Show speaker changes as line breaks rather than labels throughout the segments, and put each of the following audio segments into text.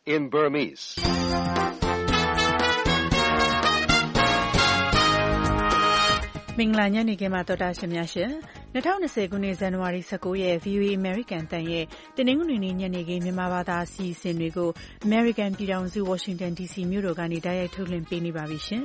in Burmese.
မင်္ဂလာညနေခင်းပါတော်တာရှင်များရှင်2020ခုနှစ်ဇန်နဝါရီ19ရက် VOA American တန်ရဲ့တင်းနှင်းငွေညနေခင်းမြန်မာဘာသာအစီအစဉ်တွေကို American ပြည်ထောင်စု Washington DC မြို့တော်ကနေတိုက်ရိုက်ထုတ်လွှင့်ပေးနေပါပြီရှင်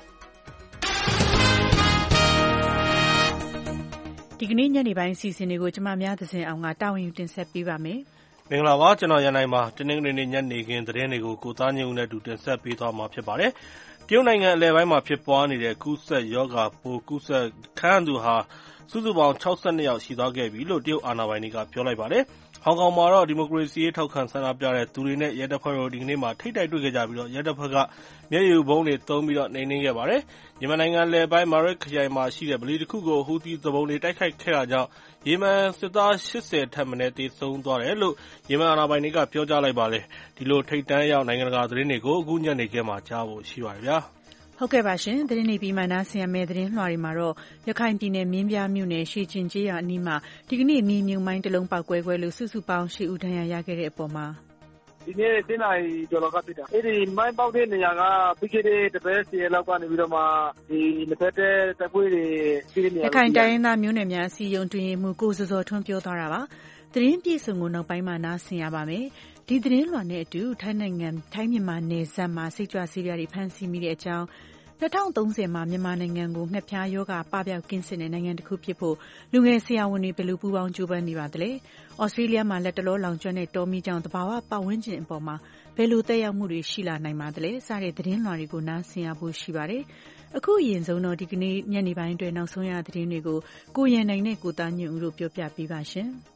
ဒီကနေ့ညနေပိုင်းအစီအစဉ်တွေကိုကျွန်မများသဇင်အောင်ကတာဝန်ယူတင်ဆက်ပေးပါမယ်
မင်္ဂလာပါကျွန်တော်ရန်နိုင်ပါတင်းနှင်းငွေညနေခင်းသတင်းတွေကိုကိုသားညုံနဲ့တူတင်ဆက်ပေးသွားမှာဖြစ်ပါတယ်တရုတ်နိုင်ငံအလယ်ပိုင်းမှာဖြစ်ပွားနေတဲ့ကူးစက်ရောဂါပိုးကူးစက်ခံရသူဟာစုစုပေါင်း62ယောက်ရှိသွားခဲ့ပြီလို့တရုတ်အာဏာပိုင်တွေကပြောလိုက်ပါတယ်။ဟောင်ကောင်မှာတော့ဒီမိုကရေစီရေးထောက်ခံဆန္ဒပြတဲ့သူတွေနဲ့ရဲတပ်ဖွဲ့တို့ဒီကနေ့မှာထိပ်တိုက်တွေ့ခဲ့ကြပြီးတော့ရဲတပ်ဖွဲ့ကမျက်ရည်ဘုံတွေသုံးပြီးတော့နှိမ်နင်းခဲ့ပါတယ်။ယီမန်နိုင်ငံအလယ်ပိုင်းမာရစ်ခရိုင်မှာရှိတဲ့ဗလီတစ်ခုကိုဟူသီသူပုန်တွေတိုက်ခိုက်ခဲ့တာကြောင့်ယီမန်စစ်သား80ထက်မနည်းသေဆုံးသွားတယ်လို့ယီမန်အာဏာပိုင်တွေကပြောကြားလိုက်ပါတယ်။ဒီလိုထိပ်တန်းရောက်နိုင်ငံတကာသတင်းတွေကိုအခုညနေခင်းမှာကြားဖို့ရှိပါတယ်ဗျာ။
ဟုတ်ကဲ့ပါရှင်သတင်းနေပြီးမှနားဆင်ရမယ့်သတင်းလွှာတွေမှာတော့ရခိုင်ပြည်နယ်မင်းပြားမြို့နယ်ရွှေကျင်ကျေးရွာအနီးမှာဒီကနေ့မြေမြုံမိုင်းတစ်လုံးပေါက်ကွဲလို့စုစုပေါင်း10ဦးဒဏ်ရာရခဲ့တဲ့အပေါ်မှာ
ဒီနေ့တင်းနိုင်ကျော်လောက်ကဖြစ်တာအဲ့ဒီမိုင်းပေါက်တဲ့နေရာကပြီးခဲ့တဲ့တပတ်စီလောက်ကနေပြီးတော့မှဒီလက်ဖက်တဲ့တပ်ဖွဲ့တွေရှိတဲ့နေရာ
ရခိုင်တိုင်းရင်းသားမျိုးနွယ်များအစည်းအရုံးတွင်မူကိုစောစောထွန်းပြောသွားတာပါသတင်းပြည့်စုံကိုနောက်ပိုင်းမှာနားဆင်ရပါမယ်ဒီသတင်းလွှာနဲ့အတူထိုင်းမြန်မာနယ်စပ်မှာစိတ်ကြွဆေးပြားတွေဖမ်းဆီးမိတဲ့အကြောင်း2030မှာမြန်မာနိုင်ငံကိုငှက်ဖျားရောဂါပပျောက်ကင်းစင်တဲ့နိုင်ငံတစ်ခုဖြစ်ဖို့လူငယ်ဆရာဝန်တွေဘယ်လိုပူးပေါင်းကြိုးပမ်းနေပါသလဲ။ဩစတြေးလျမှာလက်တလောလောင်ကျွမ်းတဲ့တောမီးကြောင့်သဘာဝပတ်ဝန်းကျင်အပေါ်မှာဘယ်လိုသက်ရောက်မှုတွေရှိလာနိုင်ပါသလဲ။စတဲ့သတင်းလွှာတွေကိုနားဆင်ရဖို့ရှိပါတယ်။အခုအရင်ဆုံးတော့ဒီကနေ့ညနေပိုင်းအတွင်းနောက်ဆုံးရသတင်းတွေကိုကိုရန်နိုင်နဲ့ကိုသားညွန့်ဦးတို့ပြောပြပေးပါရှင်။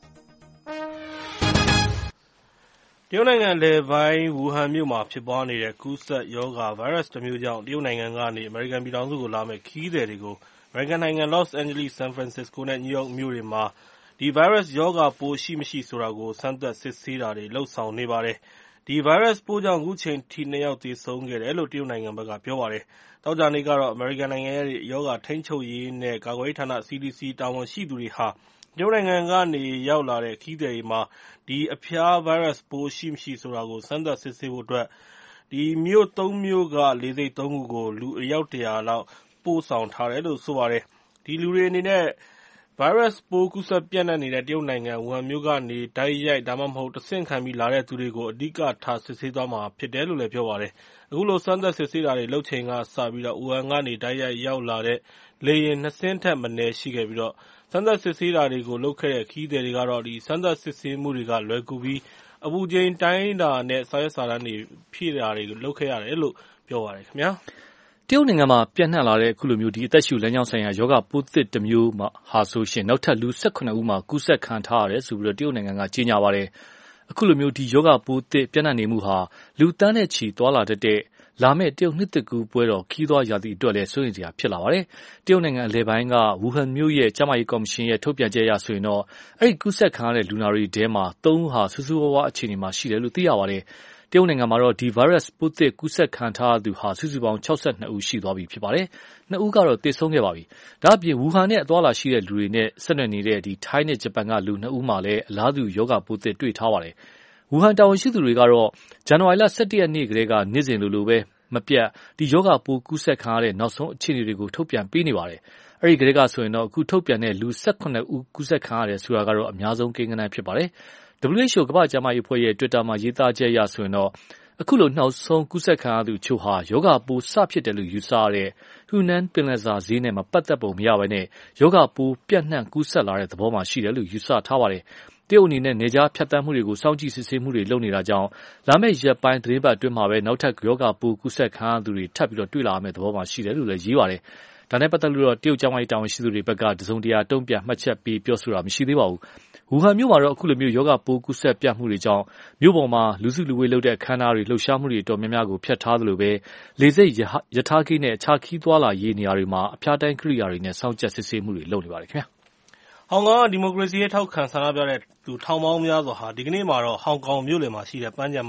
တရုတ်နိုင်ငံလယ်ပိုင်းဝူဟန်မြို့မှာဖြစ်ပွားနေတဲ့ကူးစက်ရောဂါဗိုင်းရပ်စ်တစ်မျိုးကြောင့်တရုတ်နိုင်ငံကနေအမေရိကန်ပြည်ထောင်စုကိုလာမယ့်ခရီးသည်တွေကိုအမေရိကန်နိုင်ငံလော့စ်အန်ဂျလိစ်ဆန်ဖရန်စစ္စကိုနဲ့နယူးယောက်မြို့တွေမှာဒီဗိုင်းရပ်စ်ရောဂါပိုးရှိမရှိဆိုတာကိုစမ်းသပ်စစ်ဆေးတာတွေလုပ်ဆောင်နေပါတယ်။ဒီဗိုင်းရပ်စ်ပိုးကြောင့်အခုချိန်ထိ2ယောက်သေဆုံးခဲ့တယ်လို့တရုတ်နိုင်ငံဘက်ကပြောပါတယ်။သောကြာနေ့ကတော့အမေရိကန်နိုင်ငံရဲ့ရောဂါထိန်းချုပ်ရေးနဲ့ကာကွယ်ရေးဌာန CDC တာဝန်ရှိသူတွေဟာတရုတ်နိုင်ငံကနေရောက်လာတဲ့ခရီးသည်တွေမှာဒီအဖျားဗိုင်းရပ်စ်ပိုးရှိမရှိဆိုတာကိုစမ်းသပ်စစ်ဆေးဖို့အတွက်ဒီမြို့3မြို့ကလေဆိပ်3ခုကိုလူအယောက်100လောက်ပို့ဆောင်ထားတယ်လို့ဆိုပါတယ်။ဒီလူတွေအနေနဲ့ဗိုင်းရပ်စ်ပိုးကူးစက်ပြန့်နှံ့နေတဲ့တရုတ်နိုင်ငံဝူဟန်မြို့ကနေတိုက်ရိုက်ဒါမှမဟုတ်တဆင့်ခံပြီးလာတဲ့သူတွေကိုအဓိကထားစစ်ဆေးသွားမှာဖြစ်တယ်လို့လည်းပြောပါတယ်။အခုလိုစမ်းသပ်စစ်ဆေးတာတွေလုပ်ချိန်ကစပြီးတော့ဝူဟန်ကနေတိုက်ရိုက်ရောက်လာတဲ့လေယာဉ်2စင်းထက်မနည်းရှိခဲ့ပြီးတော့စမ်းသပ်စစ်ဆေးတာတွေကိုလုပ်ခဲ့တဲ့ခရီးသည်တွေကတော့ဒီစမ်းသပ်စစ်ဆေးမှုတွေကလွယ်ကူပြီးအပူချိန်တိုင်းတာနဲ့စာရွက်စာတမ်းတွေဖြည့်တာတွေလုပ်ခဲ့ရတယ်လို့ပြောပါတယ်ခင်ဗျာ
တရုတ်နိုင်ငံမှာပြန့်နှံ့လာတဲ့အခုလိုမျိုးဒီအသက်ရှူလမ်းကြောင်းဆိုင်ရာယောဂပိုးသစ်တစ်မျိုးမှာဟာဆိုရှင်နောက်ထပ်လူ18ဦးမှာကူးစက်ခံထားရတယ်ဆိုပြီးတော့တရုတ်နိုင်ငံကကြေညာပါတယ်အခုလိုမျိုးဒီယောဂပိုးသစ်ပြန့်နှံ့နေမှုဟာလူတန်းနဲ့ချီသွားလာတတ်တဲ့လာမယ့်တရုတ်နှစ်သစ်ကူးပွဲတော်ခီးသွားရာသီအတွက်လည်းစိုးရိမ်စရာဖြစ်လာပါတယ်။တရုတ်နိုင်ငံအလယ်ပိုင်းကဝူဟန်မြို့ရဲ့ကျန်းမာရေးကော်မရှင်ရဲ့ထုတ်ပြန်ချက်အရဆိုရင်တော့အဲ့ဒီကူးစက်ခံရတဲ့လူနာတွေထဲမှာ3ဦးဟာဆူဆူဝါးဝါအခြေအနေမှာရှိတယ်လို့သိရပါတယ်။တရုတ်နိုင်ငံမှာတော့ဒီဗိုင်းရပ်စ်ပိုးသစ်ကူးစက်ခံထားသူဟာစုစုပေါင်း62ဦးရှိသွားပြီဖြစ်ပါတယ်။2ဦးကတော့သေဆုံးခဲ့ပါပြီ။ဒါ့အပြင်ဝူဟန်နဲ့အသွားလာရှိတဲ့လူတွေနဲ့ဆက်နွယ်နေတဲ့ဒီထိုင်းနဲ့ဂျပန်ကလူ2ဦးမှလည်းအလားတူယောဂပိုးသစ်တွေ့ထားပါတယ်။ဝူဟန်တာဝန်ရှိသူတွေကတော့ဇန်နဝါရီလ17ရက်နေ့ကတည်းကနေ့စဉ်လိုပဲမပြတ်ဒီယောဂပိုးကူးစက်ခံရတဲ့နောက်ဆုံးအခြေအနေတွေကိုထုတ်ပြန်ပေးနေပါတယ်။အဲဒီကတည်းကဆိုရင်တော့အခုထုတ်ပြန်တဲ့လူ18ဦးကူးစက်ခံရတယ်ဆိုတာကတော့အများဆုံးကိန်းဂဏန်းဖြစ်ပါတယ်။ WHO ကမ္ဘာ့ကျန်းမာရေးအဖွဲ့ရဲ့ Twitter မှာရေးသားချက်အရဆိုရင်တော့အခုလိုနောက်ဆုံးကူးစက်ခံရသူချို့ဟာယောဂပိုးစဖြစ်တယ်လို့ယူဆရတဲ့ဟူနန်ပင်လယ်စာဈေးနဲ့မပတ်သက်ပုံမရဘဲနဲ့ယောဂပိုးပြန့်နှံ့ကူးစက်လာတဲ့သဘောမှာရှိတယ်လို့ယူဆထားပါတယ်။တရုတ်အနေနဲ့နေကြားဖြတ်တန်းမှုတွေကိုစောင့်ကြည့်စစ်ဆေးမှုတွေလုပ်နေတာကြောင့်လာမယ့်ရက်ပိုင်းသတင်းပတ်အတွင်းမှာပဲနောက်ထပ်ယောဂပိုးကူးစက်ခံရသူတွေထပ်ပြီးတော့တွေ့လာမယ့်သဘောမှာရှိတယ်လို့လည်းရေးပါတယ်။ဒါနဲ့ပတ်သက်လို့တော့တရုတ်ကျန်းမာရေးတာဝန်ရှိသူတွေဘက်ကတစုံတရာတုံ့ပြန်မှတ်ချက်ပေးပြောဆိုတာမရှိသေးပါဘူး။ဝူဟန်မြို့မှာတော့အခုလိုမျိုးယောဂပိုးကူးစက်ပြန့်မှုတွေကြောင့်မြို့ပေါ်မှာလူစုလူဝေးလုပ်တဲ့အခမ်းအနားတွေလှုပ်ရှားမှုတွေအတော်များများကိုဖျက်ထားသလိုပဲလေဆိပ်ရထားဂိတ်နဲ့အခြားခီးသွားလာရေးနေရာတွေမှာအဖျားတိုင်းကိရိယာတွေနဲ့စောင့်ကြပ်စစ်ဆေးမှုတွေလုပ်နေပါတယ်ခင်ဗျာ
ဟောင်ကောင်ကဒီမိုကရေစီရေးထောက်ခံဆန္ဒပြတဲ့သူထောင်ပေါင်းများစွာဟာဒီကနေ့မှာတော့ဟောင်ကောင်မြို့လယ်မှာရှိတဲ့ပန်းခြံမှာ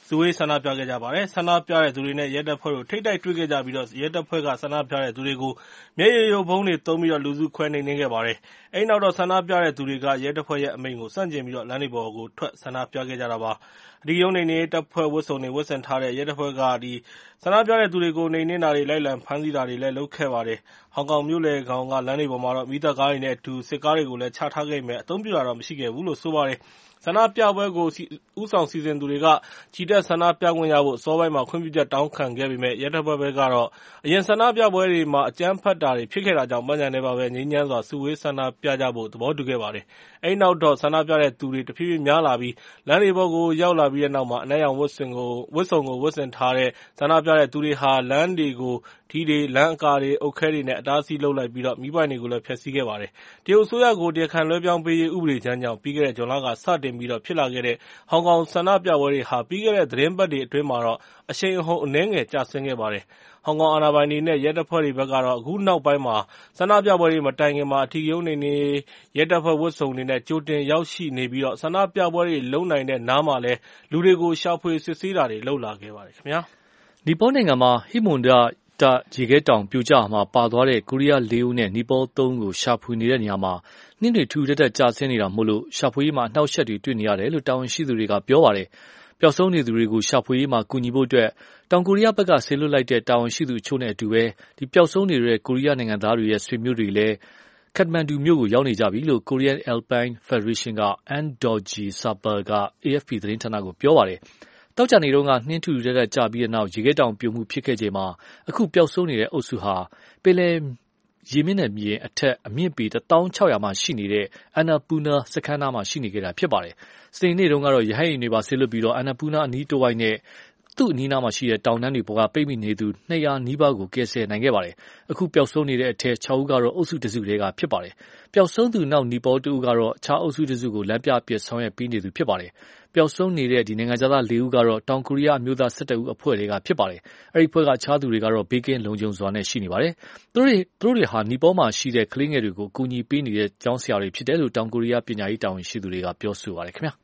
စုဝေးဆန္ဒပြခဲ့ကြပါတယ်။ဆန္ဒပြတဲ့သူတွေနဲ့ရဲတပ်ဖွဲ့တို့ထိပ်တိုက်တွေ့ခဲ့ကြပြီးရဲတပ်ဖွဲ့ကဆန္ဒပြတဲ့သူတွေကိုမျက်ရည်ယိုဗုံးတွေသုံးပြီးလူစုခွဲနှိမ်နင်းခဲ့ပါတယ်။အဲဒီနောက်ဆန္ဒပြတဲ့သူတွေကရဲတပ်ဖွဲ့ရဲ့အမိန့်ကိုဆန့်ကျင်ပြီးလမ်းတွေပေါ်ကိုထွက်ဆန္ဒပြခဲ့ကြတာပါ။အဓိကရုဏ်းနှိမ်နင်းရေးတပ်ဖွဲ့ဝတ်စုံတွေဝတ်ဆင်ထားတဲ့ရဲတပ်ဖွဲ့ကဆန္ဒပြတဲ့သူတွေကိုနှိမ်နင်းတာတွေလိုက်လံဖမ်းဆီးတာတွေလည်းလုပ်ခဲ့ပါတယ်။ဟောင်ကောင်မြို့လယ်ခေါင်ကလမ်းတွေပေါ်မှာမီးသတ်ကားတွေနဲ့အတူစစ်ကားတွေကိုလည်းချထားခဲ့ပေမယ့်အသုံးပြုတာတော့မရှိခဲ့ဘူးလို့ဆိုပါတယ်။ဆန္ဒပြပွဲကိုဦးဆောင်စီစဉ်သူတွေကချီတက်ဆန္ဒပြခွင့်ရဖို့အစောပိုင်းမှာခွင့်ပြုချက်တောင်းခံခဲ့ပေမယ့်ရဲတပ်ဖွဲ့ဘက်ကတော့အရင်ဆန္ဒပြပွဲတွေမှာအကြမ်းဖက်တာတွေဖြစ်ခဲ့တာကြောင့်ပတ်စံနေပါပဲငြိမ်းချမ်းစွာစုဝေးဆန္ဒပြကြဖို့သဘောတူခဲ့ပါတယ်။အဲဒီနောက်ဆန္ဒပြတဲ့သူတွေတဖြည်းဖြည်းများလာပြီးလမ်းတွေပေါ်ကိုရောက်လာပြီးတဲ့နောက်အနက်ရောင်ဝတ်စုံကိုဝတ်ဆင်ထားတဲ့ဆန္ဒပြတဲ့သူတွေဟာလမ်းတွေကိုထီးတွေလမ်းအကာတွေအုတ်ခဲတွေနဲ့အတားအဆီးလုပ်လိုက်ပြီးမီးပွိုင့်တွေကိုလည်းဖျက်ဆီးခဲ့ပါတယ်။တရုတ်အစိုးရကိုတရားခံလွှဲပြောင်းပေးရေးဥပဒေကြမ်းကြောင့်ပြီးခဲ့တဲ့ဇွန်လကစတင်ပြီးဖြစ်လာခဲ့တဲ့ဟောင်ကောင်ဆန္ဒပြပွဲတွေဟာပြီးခဲ့တဲ့သတင်းပတ်တွေအတွင်းမှာအရှိန်အဟုန်အနည်းငယ်ကျဆင်းခဲ့ပါတယ်။ဟောင်ကောင်အာဏာပိုင်တွေနဲ့ရဲတပ်ဖွဲ့တွေဘက်ကတော့အခုနောက်ပိုင်းမှာဆန္ဒပြပွဲတွေမတိုင်ခင်မှာအထီးရုံးနေနေရဲတပ်ဖွဲ့ဝတ်စုံတွေနဲ့ကြိုတင်ရောက်ရှိနေပြီးဆန္ဒပြပွဲတွေလုံနိုင်တဲ့နားမှာလည်းလူတွေကိုရှာဖွေစစ်ဆေးတာတွေလုပ်လာခဲ့ပါတယ်ခင်ဗျာ
။နီပေါနိုင်ငံမှာဟိမွန်ဒရေခဲတောင်ပြိုကျမှာပါသွားတဲ့ကိုရီးယား4 ဦးနဲ့နီပေါ3 ဦးကိုရှာဖွေနေတဲ့နေရာမှာနှင်းတွေထူထပ်ကျဆင်းနေတာမို့လို့ရှာဖွေရေးမှာအနှောက်အယှက်တွေတွေ့နေရတယ်လို့တာဝန်ရှိသူတွေကပြောပါတယ်။ပျောက်ဆုံးနေသူတွေကိုရှာဖွေရေးမှာကူညီဖို့အတွက်တောင်ကိုရီးယားဘက်ကဆေလွတ်လိုက်တဲ့တာဝန်ရှိသူအချို့နဲ့အတူပျောက်ဆုံးနေတဲ့ကိုရီးယားနိုင်ငံသားတွေရဲ့ဆွေမျိုးတွေလည်းခက်မန်ဒူမြို့ကိုရောက်နေကြပြီလို့ Korean Alpine Federation က Ahn Do-ji Sapal က AFP သတင်းဌာနကိုပြောပါတယ်။သောကြာနေ့တုန်းကနှင်းထူထပ်ကျပြီးတဲ့နောက်ရေခဲတောင်ပြိုမှုဖြစ်ခဲ့ချိန်မှာအခုပျောက်ဆုံးနေတဲ့အုပ်စုဟာပင်လယ်ရေမျက်နှာပြင်အထက်အမြင့်ပေ1600မှာရှိနေတဲ့ Annapurna စခန်းနားမှာရှိနေခဲ့တာဖြစ်ပါတယ်။စနေနေ့တုန်းကတော့ရဟတ်ယာဉ်တွေပါဆေလွတ်ပြီးAnnapurna အနီးတစ်ဝိုက်နဲ့သူ့အနီးနားမှာရှိတဲ့တောင်တန်းတွေပေါ်ကပိတ်မိနေသူ200နီးပါးကိုကယ်ဆယ်နိုင်ခဲ့ပါတယ်။အခုပျောက်ဆုံးနေတဲ့အထက်6ဦးကတော့အုပ်စုတစုတည်းကဖြစ်ပါတယ်။ပျောက်ဆုံးသူနောက်နီပေါ1ဦးကတော့အခြားအုပ်စုတစုကိုလမ်းပြအဖြစ်ဆောင်ရွက်ပေးနေသူဖြစ်ပါတယ်။ပျောက်ဆုံးနေတဲ့နိုင်ငံခြားသား4ဦးကတော့တောင်ကိုရီးယားအမျိုးသား17ဦးအဖွဲ့တွေကဖြစ်ပါတယ်။အဲဒီအဖွဲ့ကအခြားသူတွေကတော့ဘေးကင်းလုံခြုံစွာနဲ့ရှိနေပါတယ်။သူတို့တွေဟာနီပေါမှာရှိတဲ့ကလေးငယ်တွေကိုအကူအညီပေးနေတဲ့ကျောင်းဆရာတွေဖြစ်တယ်လို့တောင်ကိုရီးယားပညာရေးတာဝန်ရှိသူတွေကပြောဆိုပါတယ်ခင်ဗျာ။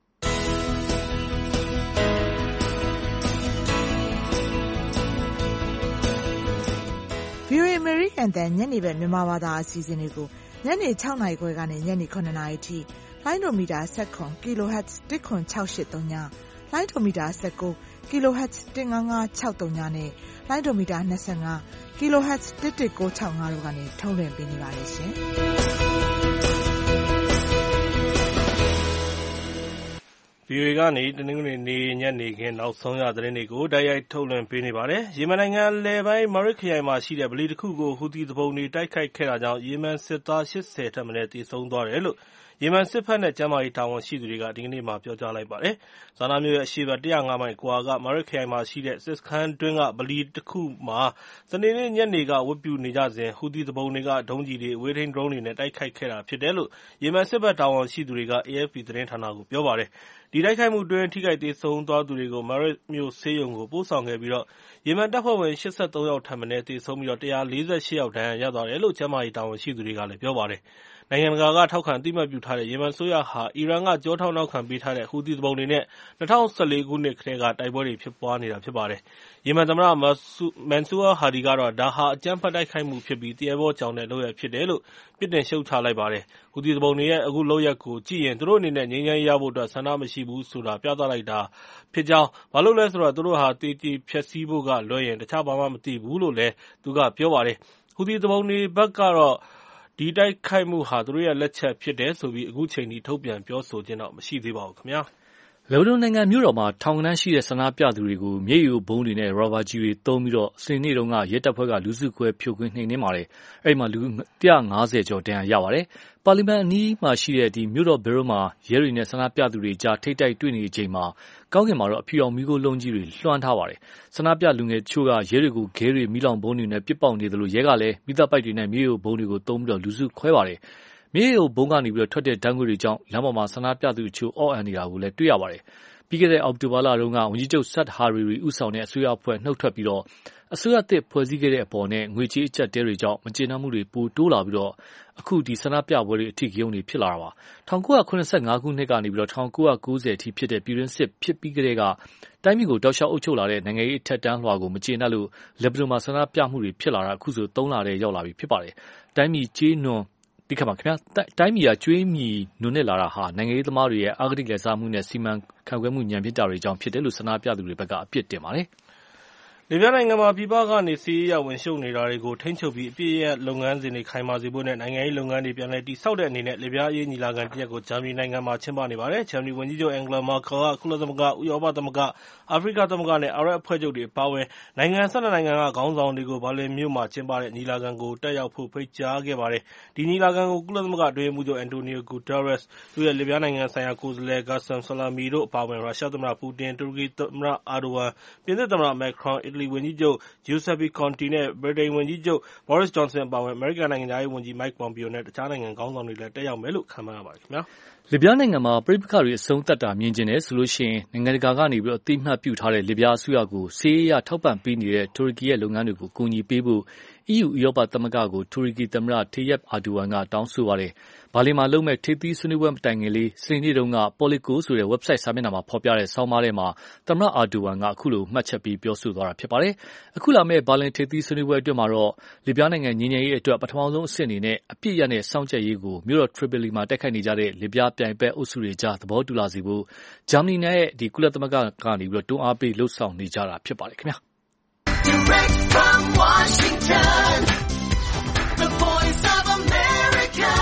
VOA American တန်ညနေဘက်မြန်မာဘာသာအစီအစဉ်တွေကိုညနေ6နာရီခွဲကနေညနေ9နာရီထိလိုင်းဒိုမီတာ16 kHz 10683ညလိုင်းဒိုမီတာ19 kHz 15563နဲ့လိုင်းဒိုမီတာ25 kHz 11965တို့ကနေထုတ်လွှင့်ပေးနေပါတယ်ရှင်။
VOA ကနေတနင်္ဂနွေနေ့ညနေခင်းနောက်ဆုံးရသတင်းတွေကိုတိုက်ရိုက်ထုတ်လွှင့်ပေးနေပါတယ်။ယီမန်နိုင်ငံအလယ်ပိုင်းမာရစ်ခရိုင်မှာရှိတဲ့ဗလီတစ်ခုကိုဟူသီသူပုန်တွေတိုက်ခိုက်ခဲ့တာကြောင့်ယီမန်စစ်သား80ထက်မနည်းသေဆုံးသွားတယ်လို့ယီမန်စစ်ဘက်နဲ့ကျန်းမာရေးတာဝန်ရှိသူတွေကဒီကနေ့မှပြောကြားလိုက်ပါတယ်။ဇာနာမြို့ရဲ့အရှေ့ဘက်105မိုင်ကွာကမာရစ်ခရိုင်မှာရှိတဲ့စစ်စခန်းတွင်းကဗလီတစ်ခုမှာစနေနေ့ညနေကဝတ်ပြုနေကြစဉ်ဟူသီသူပုန်တွေကဒုံးကျည်တွေအဝေးထိန်းဒရုန်းတွေနဲ့တိုက်ခိုက်ခဲ့တာဖြစ်တယ်လို့ယီမန်စစ်ဘက်တာဝန်ရှိသူတွေက AFP သတင်းဌာနကိုပြောပါတယ်။ဒီတိုက်ခိုက်မှုအတွင်းထိခိုက်သေဆုံးသွားသူတွေကိုမာရစ်မြို့ဆေးရုံကိုပို့ဆောင်ခဲ့ပြီးယီမန်တပ်ဖွဲ့ဝင်83ယောက်ထက်မနည်းသေဆုံးပြီး148ယောက်ဒဏ်ရာရသွားတယ်လို့ကျန်းမာရေးတာဝန်ရှိသူတွေကလည်းပြောပါတယ်။နိုင်ငံတကာကထောက်ခံအသိအမှတ်ပြုထားတဲ့ယီမန်အစိုးရဟာအီရန်ကကျောထောက်နောက်ခံပေးထားတဲ့ဟူသီသူပုန်တွေနဲ့2014ခုနှစ်ကတည်းကတိုက်ပွဲတွေဖြစ်ပွားနေတာဖြစ်ပါတယ်။ယီမန်သမ္မတမန်ဆူဟာဒီကတော့ဒါဟာအကြမ်းဖက်တိုက်ခိုက်မှုဖြစ်ပြီးတရားဘောကြောင်တဲ့လုပ်ရပ်ဖြစ်တယ်လို့ပြစ်တင်ရှုတ်ချလိုက်ပါတယ်။ဟူသီသူပုန်တွေရဲ့အခုလုပ်ရပ်ကိုကြည့်ရင်သူတို့အနေနဲ့ငြိမ်းချမ်းရေးရဖို့အတွက်ဆန္ဒမရှိဘူးဆိုတာပြသလိုက်တာဖြစ်ကြောင်းဘာလို့လဲဆိုတော့သူတို့ဟာတေတီဖျက်ဆီးဖို့ကလွဲရင်တခြားဘာမှမသိဘူးလို့လည်းသူကပြောပါတယ်။ဟူသီသူပုန်တွေဘက်ကတော့ဒီတိုက်ခိုက်မှုဟာသူတို့ရဲ့လက်ချက်ဖြစ်တယ်ဆိုပြီးအခုချိန်ထိထုတ်ပြန်ပြောဆိုခြင်းတော့မရှိသေးပါဘူးခင်ဗျာ
။လက်ဘနွန်နိုင်ငံမြို့တော်မှာထောင်ဂဏန်းရှိတဲ့ဆန္ဒပြသူတွေကိုမျက်ရည်ယိုဗုံးတွေနဲ့ရာဘာကျည်တွေသုံးပြီးစနေနေ့တုန်းကရဲတပ်ဖွဲ့ကလူစုခွဲဖြိုခွင်းနှိမ်နင်းပါတယ်။အဲဒီမှာလူ150ကျော်ဒဏ်ရာရပါတယ်။ပါလီမန်အနီးမှာရှိတဲ့မြို့တော်ဘေရွတ်မှာရဲတွေနဲ့ဆန္ဒပြသူတွေကြားထိပ်တိုက်တွေ့နေချိန်မှာကောင်းကင်မှာအဖြူရောင်မီးခိုးလုံးကြီးတွေလွှမ်းထားပါတယ်။ဆန္ဒပြလူငယ်တချို့ကရဲတွေကိုခဲတွေမီးလောင်ဗုံးတွေနဲ့ပစ်ပေါက်နေသလိုရဲကလည်းမီးသတ်ပိုက်တွေနဲ့မျက်ရည်ယိုဗုံးတွေကိုသုံးပြီးလူစုခွဲပါတယ်။မျက်ရည်ယိုဗုံးကနေထွက်တဲ့ဓာတ်ငွေ့တွေကြောင့်လမ်းပေါ်မှာဆန္ဒပြသူတချို့အော့အန်နေတာကိုလည်းတွေ့ရပါတယ်။ပြီးခဲ့တဲ့အောက်တိုဘာလတုန်းကဝန်ကြီးချုပ်ဆတ်ဟာရီရီဦးဆောင်တဲ့အစိုးရအဖွဲ့နှုတ်ထွက်ပြီးအစိုးရသစ်ဖွဲ့စည်းခဲ့တဲ့အပေါ်နဲ့ငွေကြေးအကျပ်တဲတွေကြောင့်မကျေနပ်မှုတွေပိုတိုးလာပြီးအခုဒီဆန္ဒပြပွဲတွေအထိကရုဏ်တွေဖြစ်လာတာပါ1985ခုနှစ်ကနေ1990အထိဖြစ်တဲ့ပြည်တွင်းစစ်ဖြစ်ပြီးကတည်းကတိုင်းပြည်ကိုတောက်လျှောက်အုပ်ချုပ်လာတဲ့နိုင်ငံရေးအထက်တန်းလွှာကိုမကျေနပ်လို့လက်ဘနွန်မှာဆန္ဒပြမှုတွေဖြစ်လာတာအခုဆို3လတည်းရောက်လာပြီဖြစ်ပါတယ်တိုင်းပြည်ကြေးနွန်ဒီခါမှာခင်ဗျာတိုင်းပြည်ကကျွေးမြီနုနစ်လာတာဟာနိုင်ငံရေးသမားတွေရဲ့အာဂတိလက်စားမှုနဲ့စီမံခန့်ခွဲမှုညံပြစ်တာတွေကြောင့်ဖြစ်တယ်လို့ဆန္ဒပြသူတွေဘက်ကအပြစ်တင်ပါတယ်
လစ်ဗျားနိုင်ငံမှာပြည်ပကနေစစ်ရေးအရဝင်ရှုပ်နေတာတွေကိုထိန်းချုပ်ပြီးအပြည့်အစုံလုပ်ငန်းစဉ်တွေခိုင်မာစေဖို့နဲ့နိုင်ငံရေးလုပ်ငန်းတွေပြန်လည်တည်ဆောက်တဲ့အနေနဲ့လစ်ဗျားအရေးညီလာခံတစ်ရပ်ကိုဂျာမနီနိုင်ငံမှာကျင်းပနေပါတယ်။ဂျာမနီဝန်ကြီးချုပ်အန်ဂလာမာကယ်ကကုလသမဂ္ဂ၊ဥရောပသမဂ္ဂ၊အာဖရိကသမဂ္ဂနဲ့အာရပ်အဖွဲ့ချုပ်တွေအပါအဝင်နိုင်ငံ12နိုင်ငံကခေါင်းဆောင်တွေကိုဘာလင်မြို့မှာကျင်းပတဲ့ညီလာခံကိုတက်ရောက်ဖို့ဖိတ်ကြားခဲ့ပါတယ်။ဒီညီလာခံကိုကုလသမဂ္ဂအတွင်းရေးမှူးချုပ်အန်တိုနီယိုဂူတားရက်စ်၊သူ့ရဲ့လစ်ဗျားနိုင်ငံဆိုင်ရာကိုယ်စားလှယ်ဂါဆမ်ဆလာမီတို့အပါအဝင်ရုရှားသမ္မတပူတင်၊တူရကီသမ္မတအာဒိုဝမ်၊ပြင်သစ်သမ္မတမက်ခရွန်၊အီတလီဝန်ကြီးချုပ်Giuseppe Conte နဲ့ဗြိတိန်ဝန်ကြီးချုပ် Boris Johnson အပါအဝင်အမေရိကန်နိုင်ငံခြားရေးဝန်ကြီး Mike Pompeo နဲ့တခြားနိုင်ငံခေါင်းဆောင်တွေလည်းတက်ရောက်မယ်လို့ခန့်မှန်းရပါတယ်ခင်ဗျာ
လစ်ဗျားနိုင်ငံမှာပဋိပက္ခတွေအဆုံးသတ်တာမြင်ချင်တယ်ဆိုရင်နိုင်ငံတကာကနေအသိအမှတ်ပြုထားတဲ့လစ်ဗျားအစိုးရကိုစစ်ရေးအရထောက်ပံ့ပေးနေတဲ့တူရကီရဲ့လုပ်ငန်းတွေကိုအကူအညီပေးဖို့EU ဥရောပသမဂ္ဂကိုတူရကီသမ္မတTayyip Erdogan ကတောင်းဆိုပါတယ်။ဘာလင်မှာလုပ်မဲ့ထိပ်သီးဆွေးနွေးပွဲမတိုင်ခင်လေးစနေနေ့တုန်းက Politico ဆိုတဲ့ website စာမျက်နှာမှာဖော်ပြတဲ့ဆောင်းပါးထဲမှာသမ္မတ Erdogan ကအခုလိုမှတ်ချက်ပေးပြောဆိုသွားတာဖြစ်ပါတယ်။အခုလာမယ့်ဘာလင်ထိပ်သီးဆွေးနွေးပွဲအတွင်းမှာတော့လစ်ဗျားနိုင်ငံငြိမ်းချမ်းရေးအတွက်ပထမဆုံးအဆင့်အနေနဲ့အပြစ်ရတဲ့စောင့်ကြပ်ရေးကိုမြို့တော် Tripoli မှာတိုက်ခိုက်နေကြတဲ့လစ်ဗျားပြိုင်ဘက်အုပ်စုတွေကြားသဘောတူလာစေဖို့ဂျာမနီနဲ့ကုလသမဂ္ဂကနေတွန်းအားပေးလှုံ့ဆော်နေကြတာဖြစ်ပါတယ်ခင်ဗျာ။ Direct from Washington, the voice of America,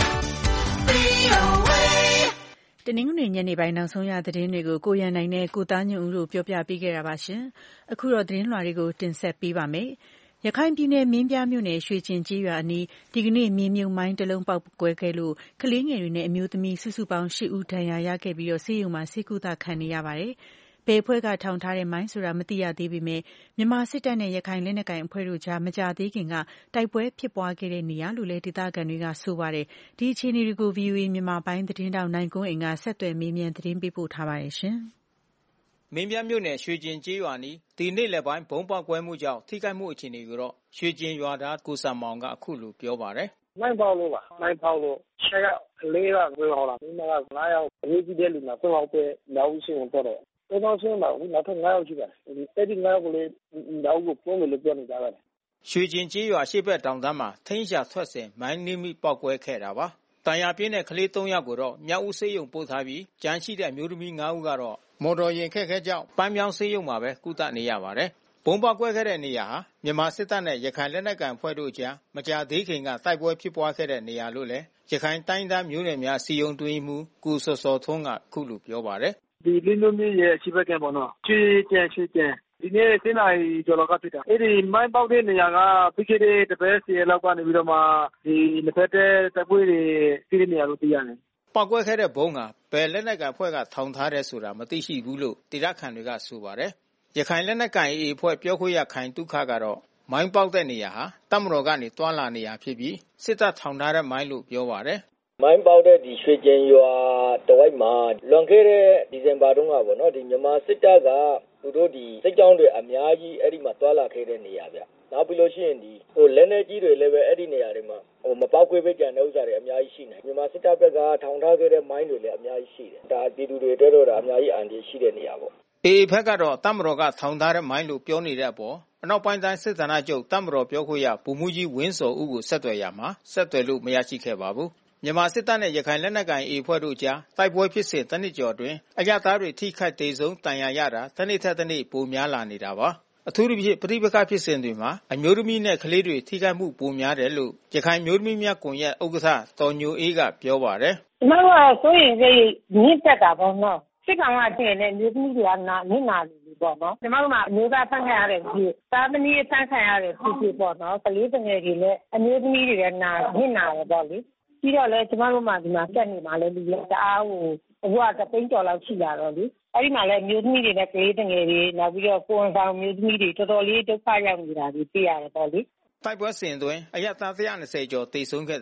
VOA တနင်္ဂနွေညနေပိုင်းနောက်ဆုံးရသတင်းတွေကိုကိုရန်နိုင်နဲ့ကိုသားညွန့်ဦးတို့ပြောပြပေးခဲ့တာပါရှင်။အခုတော့သတင်းလွှာတွေကိုတင်ဆက်ပေးပါမယ်။ရခိုင်ပြည်နယ်မင်းပြားမြို့နယ်ရွှေကျင်ကျေးရွာအနီးဒီကနေ့မြေမြုပ်မိုင်းတစ်လုံးပေါက်ကွဲခဲ့လို့ကလေးငယ်တွေနဲ့အမျိုးသမီးစုစုပေါင်း8ဦးဒဏ်ရာရခဲ့ပြီးဆေးရုံမှာဆေးကုသခံနေရပါတယ်။ဘယ်အဖွဲ့ကထောင်ထားတဲ့မိုင်းဆိုတာမသိရသေးပေမဲ့မြန်မာစစ်တပ်နဲ့ရခိုင်လက်နက်ကိုင်အဖွဲ့တို့ကြားမကြသေးခင်ကတိုက်ပွဲဖြစ်ပွားခဲ့တဲ့နေရာလို့လည်းဒေသခံတွေကဆိုပါတယ်။ဒီအခြေအနေတွေကို VOA မြန်မာပိုင်းသတင်းတောက်နိုင်ကွန်းအိမ်ကဆက်သွယ်မေးမြန်းသတင်းပေးပို့ထားပါတယ်ရှင်
။မင်းပြားမြို့နယ်ရွှေကျင်ကျေးရွာနီးဒီနေ့လယ်ပိုင်းဘုံပေါက်ကွဲမှုကြောင့်ထိခိုက်မှုအခြေအနေကိုတော့ရွှေကျင်ရွာသားကိုစံမောင်ကအခုလိုပြောပါတယ်
။မိုင်းပေါက်လို့ပါ။မိုင်းပေါက်လို့6ယောက်4ယောက်ဝေဟောလာ။ဒီမှာက9ယောက်အရေးကြီးတဲ့လူနာ9ယောက်ပဲနောက်ရှိအောင်တော့တယ်။တော့ဆင်းလာဦးနောက်ထပ်9ယောက်ရှိပါတယ်။အဲဒီ9ယောက်ကိုလည်းနောက်ကိုပုံလို့ပြောနေကြတယ်
။ရွှေကျင်ကျေးရွာရှေ့ဘက်တောင်တန်းမှာထိန်းရှာထွက်စဉ်မိုင်းနင်းမိပေါက်ကွဲခဲ့တာပါ။တန်ရာပြင်းတဲ့ကလေး3ယောက်ကိုတော့မြောက်ဦးဆေးရုံပို့ထားပြီးကြမ်းရှိတဲ့အမျိုးသမီး9ဦးကတော့မော်တော်ယာဉ်ခက်ခဲကြောင့်ပန်းမြောင်းဆေးရုံမှာပဲကုသနေရပါတယ်။ဘုံပေါက်ကွဲခဲ့တဲ့နေရာဟာမြန်မာစစ်တပ်နဲ့ရခိုင်လက်နက်ကိုင်အဖွဲ့တို့ကြားမကြာသေးခင်ကတိုက်ပွဲဖြစ်ပွားခဲ့တဲ့နေရာလို့လည်းရခိုင်တိုင်းသားမျိုးနွယ်များစီယုံတွင်းမှုကိုစောစောထွန်းကခုလိုပြောပါတယ်
။ဒီလင်းလုံးမျိုးရဲ့အရှိဘက်ကပေါ့နော်ချွေကျန်ဒီနေ့7နာရီကျော်လောက်ကဖြစ်တာအဲဒီမိုင်းပေါက်တဲ့နေရာကပြီးခဲ့တဲ့တပတ်စီလောက်ကနေပြီးတော့မှဒီနှစ်ဖက်တဲ့တပ်ဖွဲ့တွေပြည်တဲ့နေရာကိုသိရတယ်
ပောက်ကွဲခဲ့တဲ့ဘုံကဘယ်လက်နက်ကအဖွဲ့ကထောင်ထားတဲ့ဆိုတာမသိရှိဘူးလို့ဒေသခံတွေကဆိုပါတယ်ရခိုင်လက်နက်ကိုင်အေအဖွဲ့ပြောခွင့်ရခိုင်တုခကတော့မိုင်းပေါက်တဲ့နေရာဟာတပ်မတော်ကနေတွာလာနေရာဖြစ်ပြီးစစ်တပ်ထောင်ထားတဲ့မိုင်းလို့ပြောပါတယ်
မိုင်းပေါက်တဲ့ဒီရွှေကျင်ရွာတဝိုက်မှာလွန်ခဲ့တဲ့ဒီဇင်ဘာတုန်းကပေါ့နော်ဒီမြန်မာစစ်တပ်ကသူတို့ဒီစစ်ကြောင်းတွေအများကြီးအဲ့ဒီမှာတွာလာခဲ့တဲ့နေရာဗျနောက်ပြီးလို့ရှိရင်ဒီလက်နက်ကြီးတွေလည်းပဲအဲ့ဒီနေရာတွေမှာမပေါက်ကွဲပဲကြံတဲ့ဥစ္စာတွေအများကြီးရှိနေမြန်မာစစ်တပ်ဘက်ကထောင်ထားခဲ့တဲ့မိုင်းတွေလည်းအများကြီးရှိတယ်ဒါပြည်သူတွေတွေ့တော့တာအများကြီးအန်တီရှိတဲ့နေရာပေါ့
အေဘက်ကတော့တပ်မတော်ကထောင်ထားတဲ့မိုင်းလို့ပြောနေတဲ့အပေါ်အနောက်ပိုင်းတိုင်းစစ်ဌာနချုပ်တပ်မတော်ပြောခွင့်ရဗိုလ်မှူးကြီးဝင်းစော်ဦးကိုဆက်သွယ်ရမှာဆက်သွယ်လို့မရရှိခဲ့ပါဘူးမြန်မာစစ်တပ်နဲ့ရခိုင်လက်နက်ကိုင်အေအဖွဲ့တို့ကြားတိုက်ပွဲဖြစ်စဉ်တနစ်ကျော်အတွင်းအရသားတွေထိခိုက်ဒေဆုံးတန်ရာရတာတနေ့ထက်တနေ့ပိုများလာနေတာပါအထူးသဖြင့်ပဋိပက္ခဖြစ်စဉ်တွေမှာအမျိုးသမီးနဲ့ကလေးတွေထိခိုက်မှုပိုများတယ်လို့ရခိုင်မျိုးသမီးများကွန်ရက်ဥက္ကဋ္ဌတော်ညိုအေးကပြောပါတယ်
။ကျွန်တော်ကဆိုရင်စိတ်ညစ်တက်တာပေါ့နော်။စစ်ကောင်ကတည်းကလည်းမျိုးသမီးတွေကနစ်နာလူပေါ့နော်။ကျွန်တော်တို့ကအမျိုးသားဆန့်ခံရတဲ့ဒီသားသမီးဆန့်ခံရတဲ့ဖြစ်ပေါ့နော်။ကလေးငယ်တွေလည်းအမျိုးသမီးတွေလည်းနစ်နာတယ်ပေါ့လေ။ပြီးတော့လည်းကျွန်တော်တို့မှဒီမှာတက်နေမှာလည်းလူတွေတအားကိုအခုကသိန်းကျော်လောက်ရှိလာတော့လေအဲ့ဒီမှာလည်းမျိုးသမီးတွေနဲ့ကလေးငယ်တွေနောက်ပြီးတော့ကိုယ်ဆောင်မျိုးသမီးတွေတော်တော်လေးဒုက္ခရောက်နေတာတွေသိရတယ်ပေါ့လေ
တိုက်ပွဲစဉ်အတွင်းအရသား120ကျော်တိတ်ဆုံးခဲ့တယ်လို့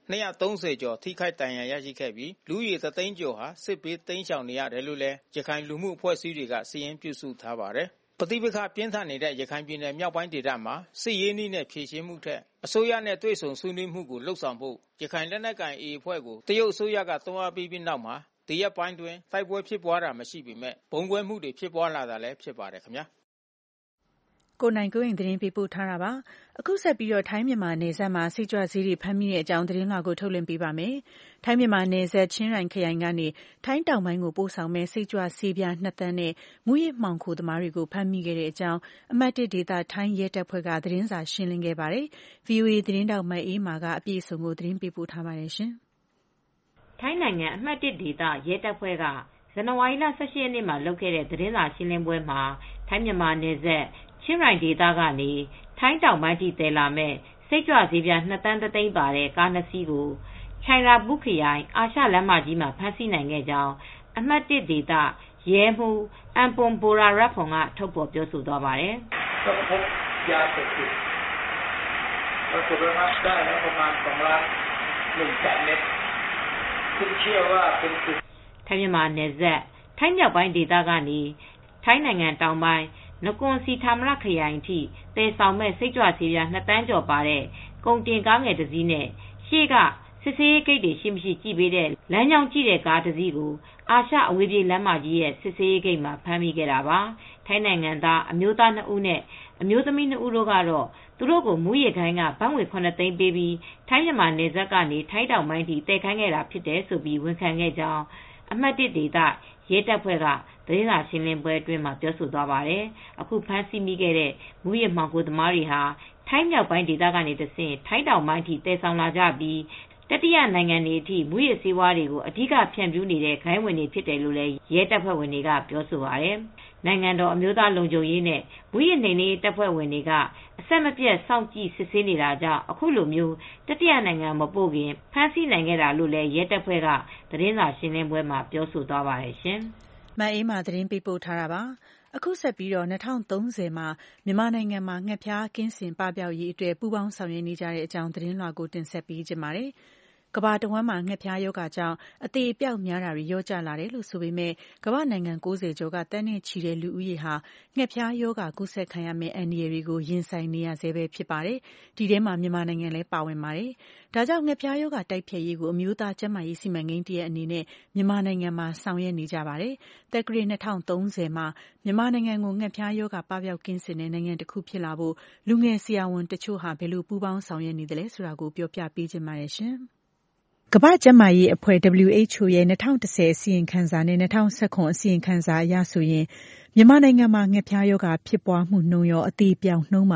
230ကျော်ထိခိုက်ဒဏ်ရာရရှိခဲ့ပြီးလူဦးရေ3သိန်းကျော်ဟာစစ်ဘေးတိမ်းရှောင်နေရတယ်လို့လည်းရခိုင်လူမှုအဖွဲ့အစည်းတွေကစာရင်းပြုစုထားပါတယ်။ပဋိပက္ခပြင်းထန်နေတဲ့ရခိုင်ပြည်နယ်မြောက်ပိုင်းဒေသမှာစစ်ရေးနည်းနဲ့ဖြေရှင်းမှုထက်အစိုးရနဲ့တွေ့ဆုံဆွေးနွေးမှုကိုလှုပ်ဆောင်ဖို့ရခိုင်လက်နက်ကိုင် AA အဖွဲ့ကိုတရုတ်အစိုးရကတွန်းအားပေးပြီးနောက်မှာဒီရက်ပိုင်းတွင်တိုက်ပွဲဖြစ်ပွားတာမရှိပေမဲ့ဘုံကွဲမှုတွေဖြစ်ပွားလာတာလည်းဖြစ်ပါတယ်ခင်ဗျာ
ကိုနိုင်ကိုရင်သတင်းပေးပို့ထားတာပါအခုဆက်ပြီးတော့ထိုင်းမြန်မာနယ်စပ်မှာစိတ်ကြွဆေးတွေဖမ်းမိတဲ့အကြောင်းသတင်းလွှာကိုထုတ်လွှင့်ပေးပါမယ်ထိုင်းမြန်မာနယ်စပ်ချင်းရိုင်ခရိုင်ကနေထိုင်းတောင်ပိုင်းကိုပို့ဆောင်မဲ့စိတ်ကြွဆေးပြား2တန်းနဲ့မူရစ်မှောင်ခိုသမားတွေကိုဖမ်းမိခဲ့တဲ့အကြောင်းအမှတ်1ဒေသထိုင်းရဲတပ်ဖွဲ့ကသတင်းစာရှင်းလင်းခဲ့ပါတယ် VOA သတင်းတောက်မအေးမာကအပြည့်အစုံကိုသတင်းပေးပို့ထားပါတယ်ရှင်
ထိုင်းနိုင်ငံအမှတ်1ဒေသရဲတပ်ဖွဲ့ကဇန်နဝါရီလ18ရက်နေ့မှာလုပ်ခဲ့တဲ့သတင်းစာရှင်းလင်းပွဲမှာထိုင်းမြန်မာနယ်စပ်ချင်းရိုင်ဒေသကနေထိုင်းတောင်ပိုင်းထိတည်လာမဲ့စိတ်ကြွဆေးပြား2တန်း3သိန်းပါတဲ့ကား2စီးကိုချိုင်ရာပူခရိုင်အာရှလမ်းမကြီးမှာဖမ်းဆီးနိုင်ခဲ့ကြောင်းအမှတ်1ဒေသရဲမှူးအမ်ပွန်ဘိုရာရက်ဖွန်ကထုတ်ဖော်ပြောဆိုသွားပါတယ်
။ထိုင်း
မြန်မာနယ်စပ်ထိုင်းမြောက်ပိုင်းဒေသကနေထိုင်းနိုင်ငံတောင်ပိုင်းနကွန်စီထာမရခရိုင်ထိတည်ဆောင်မဲ့စိတ်ကြွဆေးပြား2တန်းကျော်ပါတဲ့ကုန်တင်ကားငယ်တစ်စီးနဲ့ရှေ့ကစစ်ဆေးရေးဂိတ်တွေရှိမရှိကြည့်ပေးတဲ့လမ်းကြောင်းကြည့်တဲ့ကားတစ်စီးကိုအာရှအဝေးပြေးလမ်းမကြီးရဲ့စစ်ဆေးရေးဂိတ်မှာဖမ်းမိခဲ့တာပါထိုင်းနိုင်ငံသားအမျိုးသား2ဦးနဲ့အမျိုးသမီး2ဦးတို့ကတော့သူတို့ကိုမူရစ်ခိုင်းကဘတ်ငွေ9သိန်းပေးပြီးထိုင်းမြန်မာနယ်စပ်ကနေထိုင်းတောင်ပိုင်းထိတည်ခိုင်းခဲ့တာဖြစ်တယ်ဆိုပြီးဝန်ခံခဲ့ကြောင်းအမှတ်1ဒေသရဲတပ်ဖွဲ့ကသတင်းစာရှင်းလင်းပွဲအတွင်းမှာပြောဆိုသွားပါတယ်။အခုဖမ်းဆီးမိခဲ့တဲ့မူရစ်မှောင်ခိုသမားတွေဟာထိုင်းမြောက်ပိုင်းဒေသကနေတဆင့်ထိုင်းတောင်ပိုင်းထိတည်ဆောင်လာကြပြီးတတိယနိုင်ငံတွေအထိမူရစ်ဆေးဝါးတွေကိုအဓိကဖြန့်ဖြူးနေတဲ့ဂိုင်းဝင်တွေဖြစ်တယ်လို့လည်းရဲတပ်ဖွဲ့ဝင်တွေကပြောဆိုပါတယ်။နိုင်ငံတော်အမျိုးသားလုံခြုံရေးနဲ့မူရစ်နှိမ်နင်းရေးတပ်ဖွဲ့ဝင်တွေကအဆက်မပြတ်စောင့်ကြည့်စစ်ဆေးနေတာကြောင့်အခုလိုမျိုးတတိယနိုင်ငံမပို့ခင်ဖမ်းဆီးနိုင်ခဲ့တာလို့လည်းရဲတပ်ဖွဲ့ကသတင်းစာရှင်းလင်းပွဲမှာပြောဆိုသွားပါတယ်ရှင်
။မအေးမာသတင်းပေးပို့ထားတာပါ။အခုဆက်ပြီးတော့2030မှာမြန်မာနိုင်ငံမှာငှက်ဖျားကင်းစင်ပပျောက်ရေးအတွက်ပူးပေါင်းဆောင်ရွက်နေကြတဲ့အကြောင်းသတင်းလွှာကိုတင်ဆက်ပေးကြပါမယ်။ကမ္ဘာတဝန်းမှာငှက်ဖျားရောဂါကြောင့်အသေအပျောက်များတာတွေလျော့ကျလာတယ်လို့ဆိုပေမဲ့ကမ္ဘာနိုင်ငံ90ကျော်ကတန်းနဲ့ချီတဲ့လူဦးရေဟာငှက်ဖျားရောဂါကူးစက်ခံရမယ့်အန္တရာယ်တွေကိုရင်ဆိုင်နေရဆဲပဲဖြစ်ပါတယ်။ဒီထဲမှာမြန်မာနိုင်ငံလည်းပါဝင်ပါတယ်။ဒါကြောင့်ငှက်ဖျားရောဂါတိုက်ဖျက်ရေးကိုအမျိုးသားကျန်းမာရေးစီမံကိန်းတရပ်အနေနဲ့မြန်မာနိုင်ငံမှာဆောင်ရွက်နေကြပါတယ်။သက္ကရာ2030မှာမြန်မာနိုင်ငံကိုငှက်ဖျားရောဂါပပျောက်ကင်းစင်တဲ့နိုင်ငံတစ်ခုဖြစ်လာဖို့လူငယ်ဆရာဝန်တချို့ဟာဘယ်လိုပူးပေါင်းဆောင်ရွက်နေသလဲဆိုတာကိုပြောပြပေးချင်ပါတယ်ရှင်။ကမ္ဘာ့ကျန်းမာရေးအဖွဲ့ WHO ရဲ့2010အစီရင်ခံစာနဲ့2019အစီရင်ခံစာအရဆိုရင်မြန်မာနိုင်ငံမှာငှက်ဖျားရောဂါဖြစ်ပွားမှုနှုန်းရောအသေပြောင်နှုန်းမှာ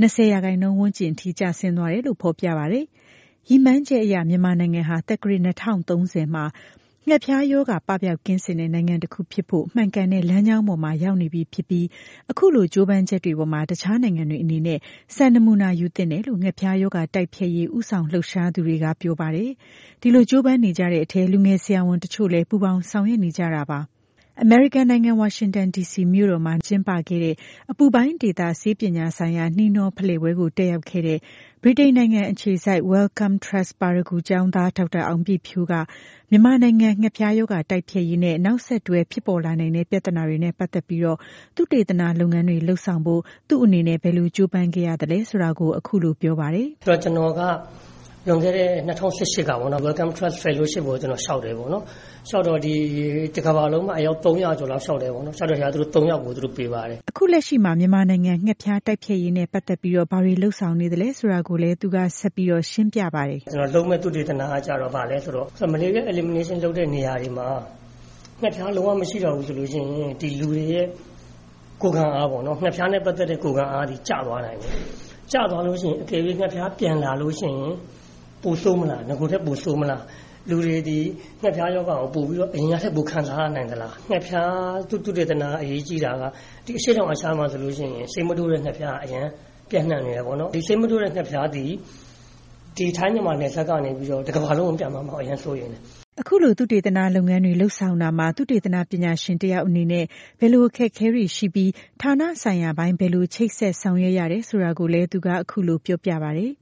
20%ဝန်းကျင်ထိကျဆင်းသွားတယ်လို့ဖော်ပြပါတယ်။ရည်မှန်းချက်အရမြန်မာနိုင်ငံဟာသက္ကရာ2030မှာငှက်ဖျားရောဂါပပျောက်ကင်းစင်တဲ့နိုင်ငံတစ်ခုဖြစ်ဖို့မှန်ကန်တဲ့လမ်းကြောင်းပေါ်မှာရောက်နေပြီဖြစ်ပြီးအခုလိုကြိုးပမ်းချက်တွေပေါ်မှာတခြားနိုင်ငံတွေအနေနဲ့စံနမူနာယူသင့်တယ်လို့ငှက်ဖျားရောဂါတိုက်ဖျက်ရေးဥဆောင်လှုပ်ရှားသူတွေကပြောပါတယ်။ဒီလိုကြိုးပမ်းနေကြတဲ့အထဲလူငယ်ဆရာဝန်တချို့လည်းပူးပေါင်းဆောင်ရွက်နေကြတာပါ။အမေရိကန်နိုင်ငံဝါရှင်တန် DC မြို့တော်မှာကျင်းပခဲ့တဲ့အပူပိုင်းဒေသဆေးပညာဆိုင်ရာနှီးနှောဖလှယ်ပွဲကိုတက်ရောက်ခဲ့တဲ့ဗြိတိန်နိုင်ငံအခြေစိုက် Wellcome Trust ပါရဂူကျောင်းသားဒေါက်တာအောင်ပြည့်ဖြိုးကမြန်မာနိုင်ငံငှက်ဖျားရောဂါတိုက်ဖျက်ရေးနဲ့နောက်ဆက်တွဲဖြစ်ပေါ်လာနိုင်တဲ့ပြဿနာတွေနဲ့ပတ်သက်ပြီးတော့သုတေသနလုပ်ငန်းတွေလှုပ်ဆောင်ဖို့သူ့အနေနဲ့ဘယ်လိုကြိုးပမ်းခဲ့ရသလဲဆိုတာကိုအခုလိုပြောပါတယ်
။ကျွန်တော်ကလွန်ခဲ့တဲ့2018ကပေါ့နော် Welcome Trust Fellowship ကိုကျွန်တော်ရှောက်တယ်ပေါ့နော်ရှောက်တော့ဒီတကမ္ဘာလုံးမှာအယောက်300ကျော်လောက်ရှောက်တယ်ပေါ့နော်ရှောက်တော့သူတို့3ယောက်ကိုသူတို့ပေးပါတယ်
အခုလက်ရှိမှာမြန်မာနိုင်ငံငှက်ဖျားတိုက်ဖျက်ရေးနဲ့ပတ်သက်ပြီးတော့ဘာတွေလှုပ်ဆောင်နေသလဲဆိုတာကိုလည်းသူကဆက်ပြီးတော့ရှင်းပြပါတယ်
ကျွန်တော်လုံးမဲ့သုတေသနကကြတော့ဗာလဲဆိုတော့ malaria elimination လုပ်တဲ့နေရာတွေမှာငှက်ဖျားလုံးဝမရှိတော့ဘူးဆိုလို့ရှိရင်ဒီလူတွေရဲ့ကိုယ်ခံအားပေါ့နော်ငှက်ဖျားနဲ့ပတ်သက်တဲ့ကိုယ်ခံအားဒီကျသွားနိုင်တယ်ကျသွားလို့ရှိရင်အကယ်၍ငှက်ဖျားပြန်လာလို့ရှိရင်ပူဆိုးမလားငကိုတဲ့ပူဆိုးမလားလူတွေဒီငှက်ဖျားရောဂါကိုပို့ပြီးတော့အရင်ကထက်ပိုခံစားနိုင်သလားငှက်ဖျားတုတေသနာအရေးကြီးတာကဒီအရှိတောင်အရှားမှာဆိုလို့ရှိရင်စိတ်မတိုးတဲ့ငှက်ဖျားအရင်ပြန့်နှံ့နေတယ်ပေါ့နော်ဒီစိတ်မတိုးတဲ့ငှက်ဖျားဒီထိုင်းမြန်မာနယ်စပ်ကနေပြီးတော့တကမ္ဘာလုံးပြန်မှာမဟုတ်အရင်ဆိုရင်
အခုလိုသုတေသနလုပ်ငန်းတွေလှုပ်ဆောင်တာမှာသုတေသနပညာရှင်တယောက်အနေနဲ့ဘယ်လိုအခက်အခဲတွေရှိပြီးဌာနဆိုင်ရာပိုင်းဘယ်လိုချိတ်ဆက်ဆောင်ရွက်ရတယ်ဆိုတာကိုလည်းသူကအခုလိုပြောပြပါတယ်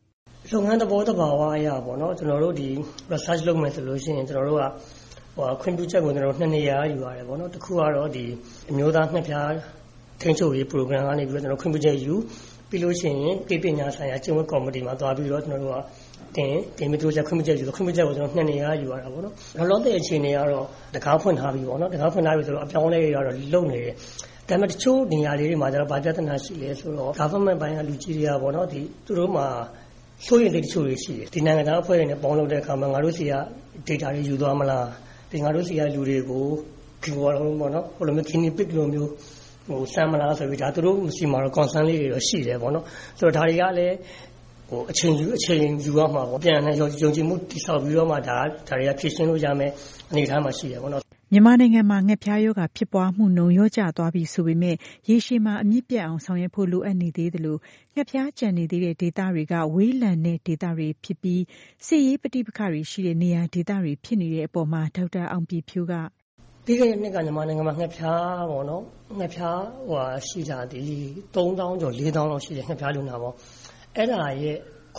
လုပ်ငန်းသဘောတဘာဝအရပေါ့နော်ကျွန်တော်တို့ဒီ research လုပ်မယ်ဆိုလို့ရှိရင်ကျွန်တော်တို့ကခွင့်ပြုချက်ကိုကျွန်တော်တို့2 နေရာယူရတယ်ပေါ့နော်တစ်ခုကတော့ဒီအမျိုးသားငှက်ဖျားထိန်းချုပ်ရေး program ကနေပြီးတော့ကျွန်တော်ခွင့်ပြုချက်ယူပြီးလို့ရှိရင်ပြည်ပညာဆိုင်ရာကျင့်ဝတ်ကော်မတီမှာသွားပြီးတော့ကျွန်တော်တို့ကတင်ပြီးတော့ခွင့်ပြုချက်ယူခွင့်ပြုချက်ကိုကျွန်တော်2 နေရာယူရတာပေါ့နော်လောလောဆယ်အခြေအနေကတော့တကားဖွင့်ထားပြီပေါ့နော်တကားဖွင့်ထားပြီဆိုတော့အပြောင်းလဲတွေကတော့လုံနေတယ်ဒါပေမဲ့တချို့နေရာလေးတွေမှာကျတော့ဗာပြဿနာရှိလဲဆိုတော့ government ဘိုင်းကလူကြီးတွေကပေါ့နော်ဒီသူတို့မှာဆိုရင်တချို့တွေရှိတယ်ဒီနိုင်ငံသားအဖွဲ့တွေနဲ့ပေါင်းလုပ်တဲ့အခါမှာငါတို့စီက data တွေယူသွားမလားဒီငါတို့စီကလူတွေကိုဒီဘောလုံးပေါ့နော်ဟိုလိုမျိုး clinic pick လိုမျိုးစမ်းမလားဆိုပြီးဒါသူတို့စီမှာတော့ concern လေးတွေတော့ရှိတယ်ပေါ့နော်ဆိုတော့ဒါတွေကလည်းအချိန်ယူရမှာပေါ့ပြန်နဲ့ယုံကြည်မှုတည်ဆောက်ပြီးတော့မှဒါတွေကဖြည့်ရှင်းလို့ရမယ်အနေအထားမှာရှိတယ်ပေါ့နော်
မြန်မာနိုင်ငံမှာငှက်ဖျားရောဂါဖြစ်ပွားမှုနှုန်းလျော့ကျသွားပြီဆိုပေမဲ့ရေရှည်မှာအမြင့်ပြတ်အောင်ဆောင်ရွက်ဖို့လိုအပ်နေသေးတယ်လို့ငှက်ဖျားကျန်နေသေးတဲ့ဒေသတွေကဝေးလံတဲ့ဒေသတွေဖြစ်ပြီးစစ်ရေးပဋိပက္ခတွေရှိတဲ့နေရာဒေသတွေဖြစ်နေတဲ့အပေါ်မှာဒေါက်တာအောင်ပြည်ဖြိုးက
ပြီးခဲ့တဲ့နှစ်ကမြန်မာနိုင်ငံမှာငှက်ဖျားပေါ့နော်ငှက်ဖျားရှိတာဒီ3000ကျော်4000လောက်ရှိတယ်ငှက်ဖျားလူနာပေါ့အဲ့ဒါရဲ့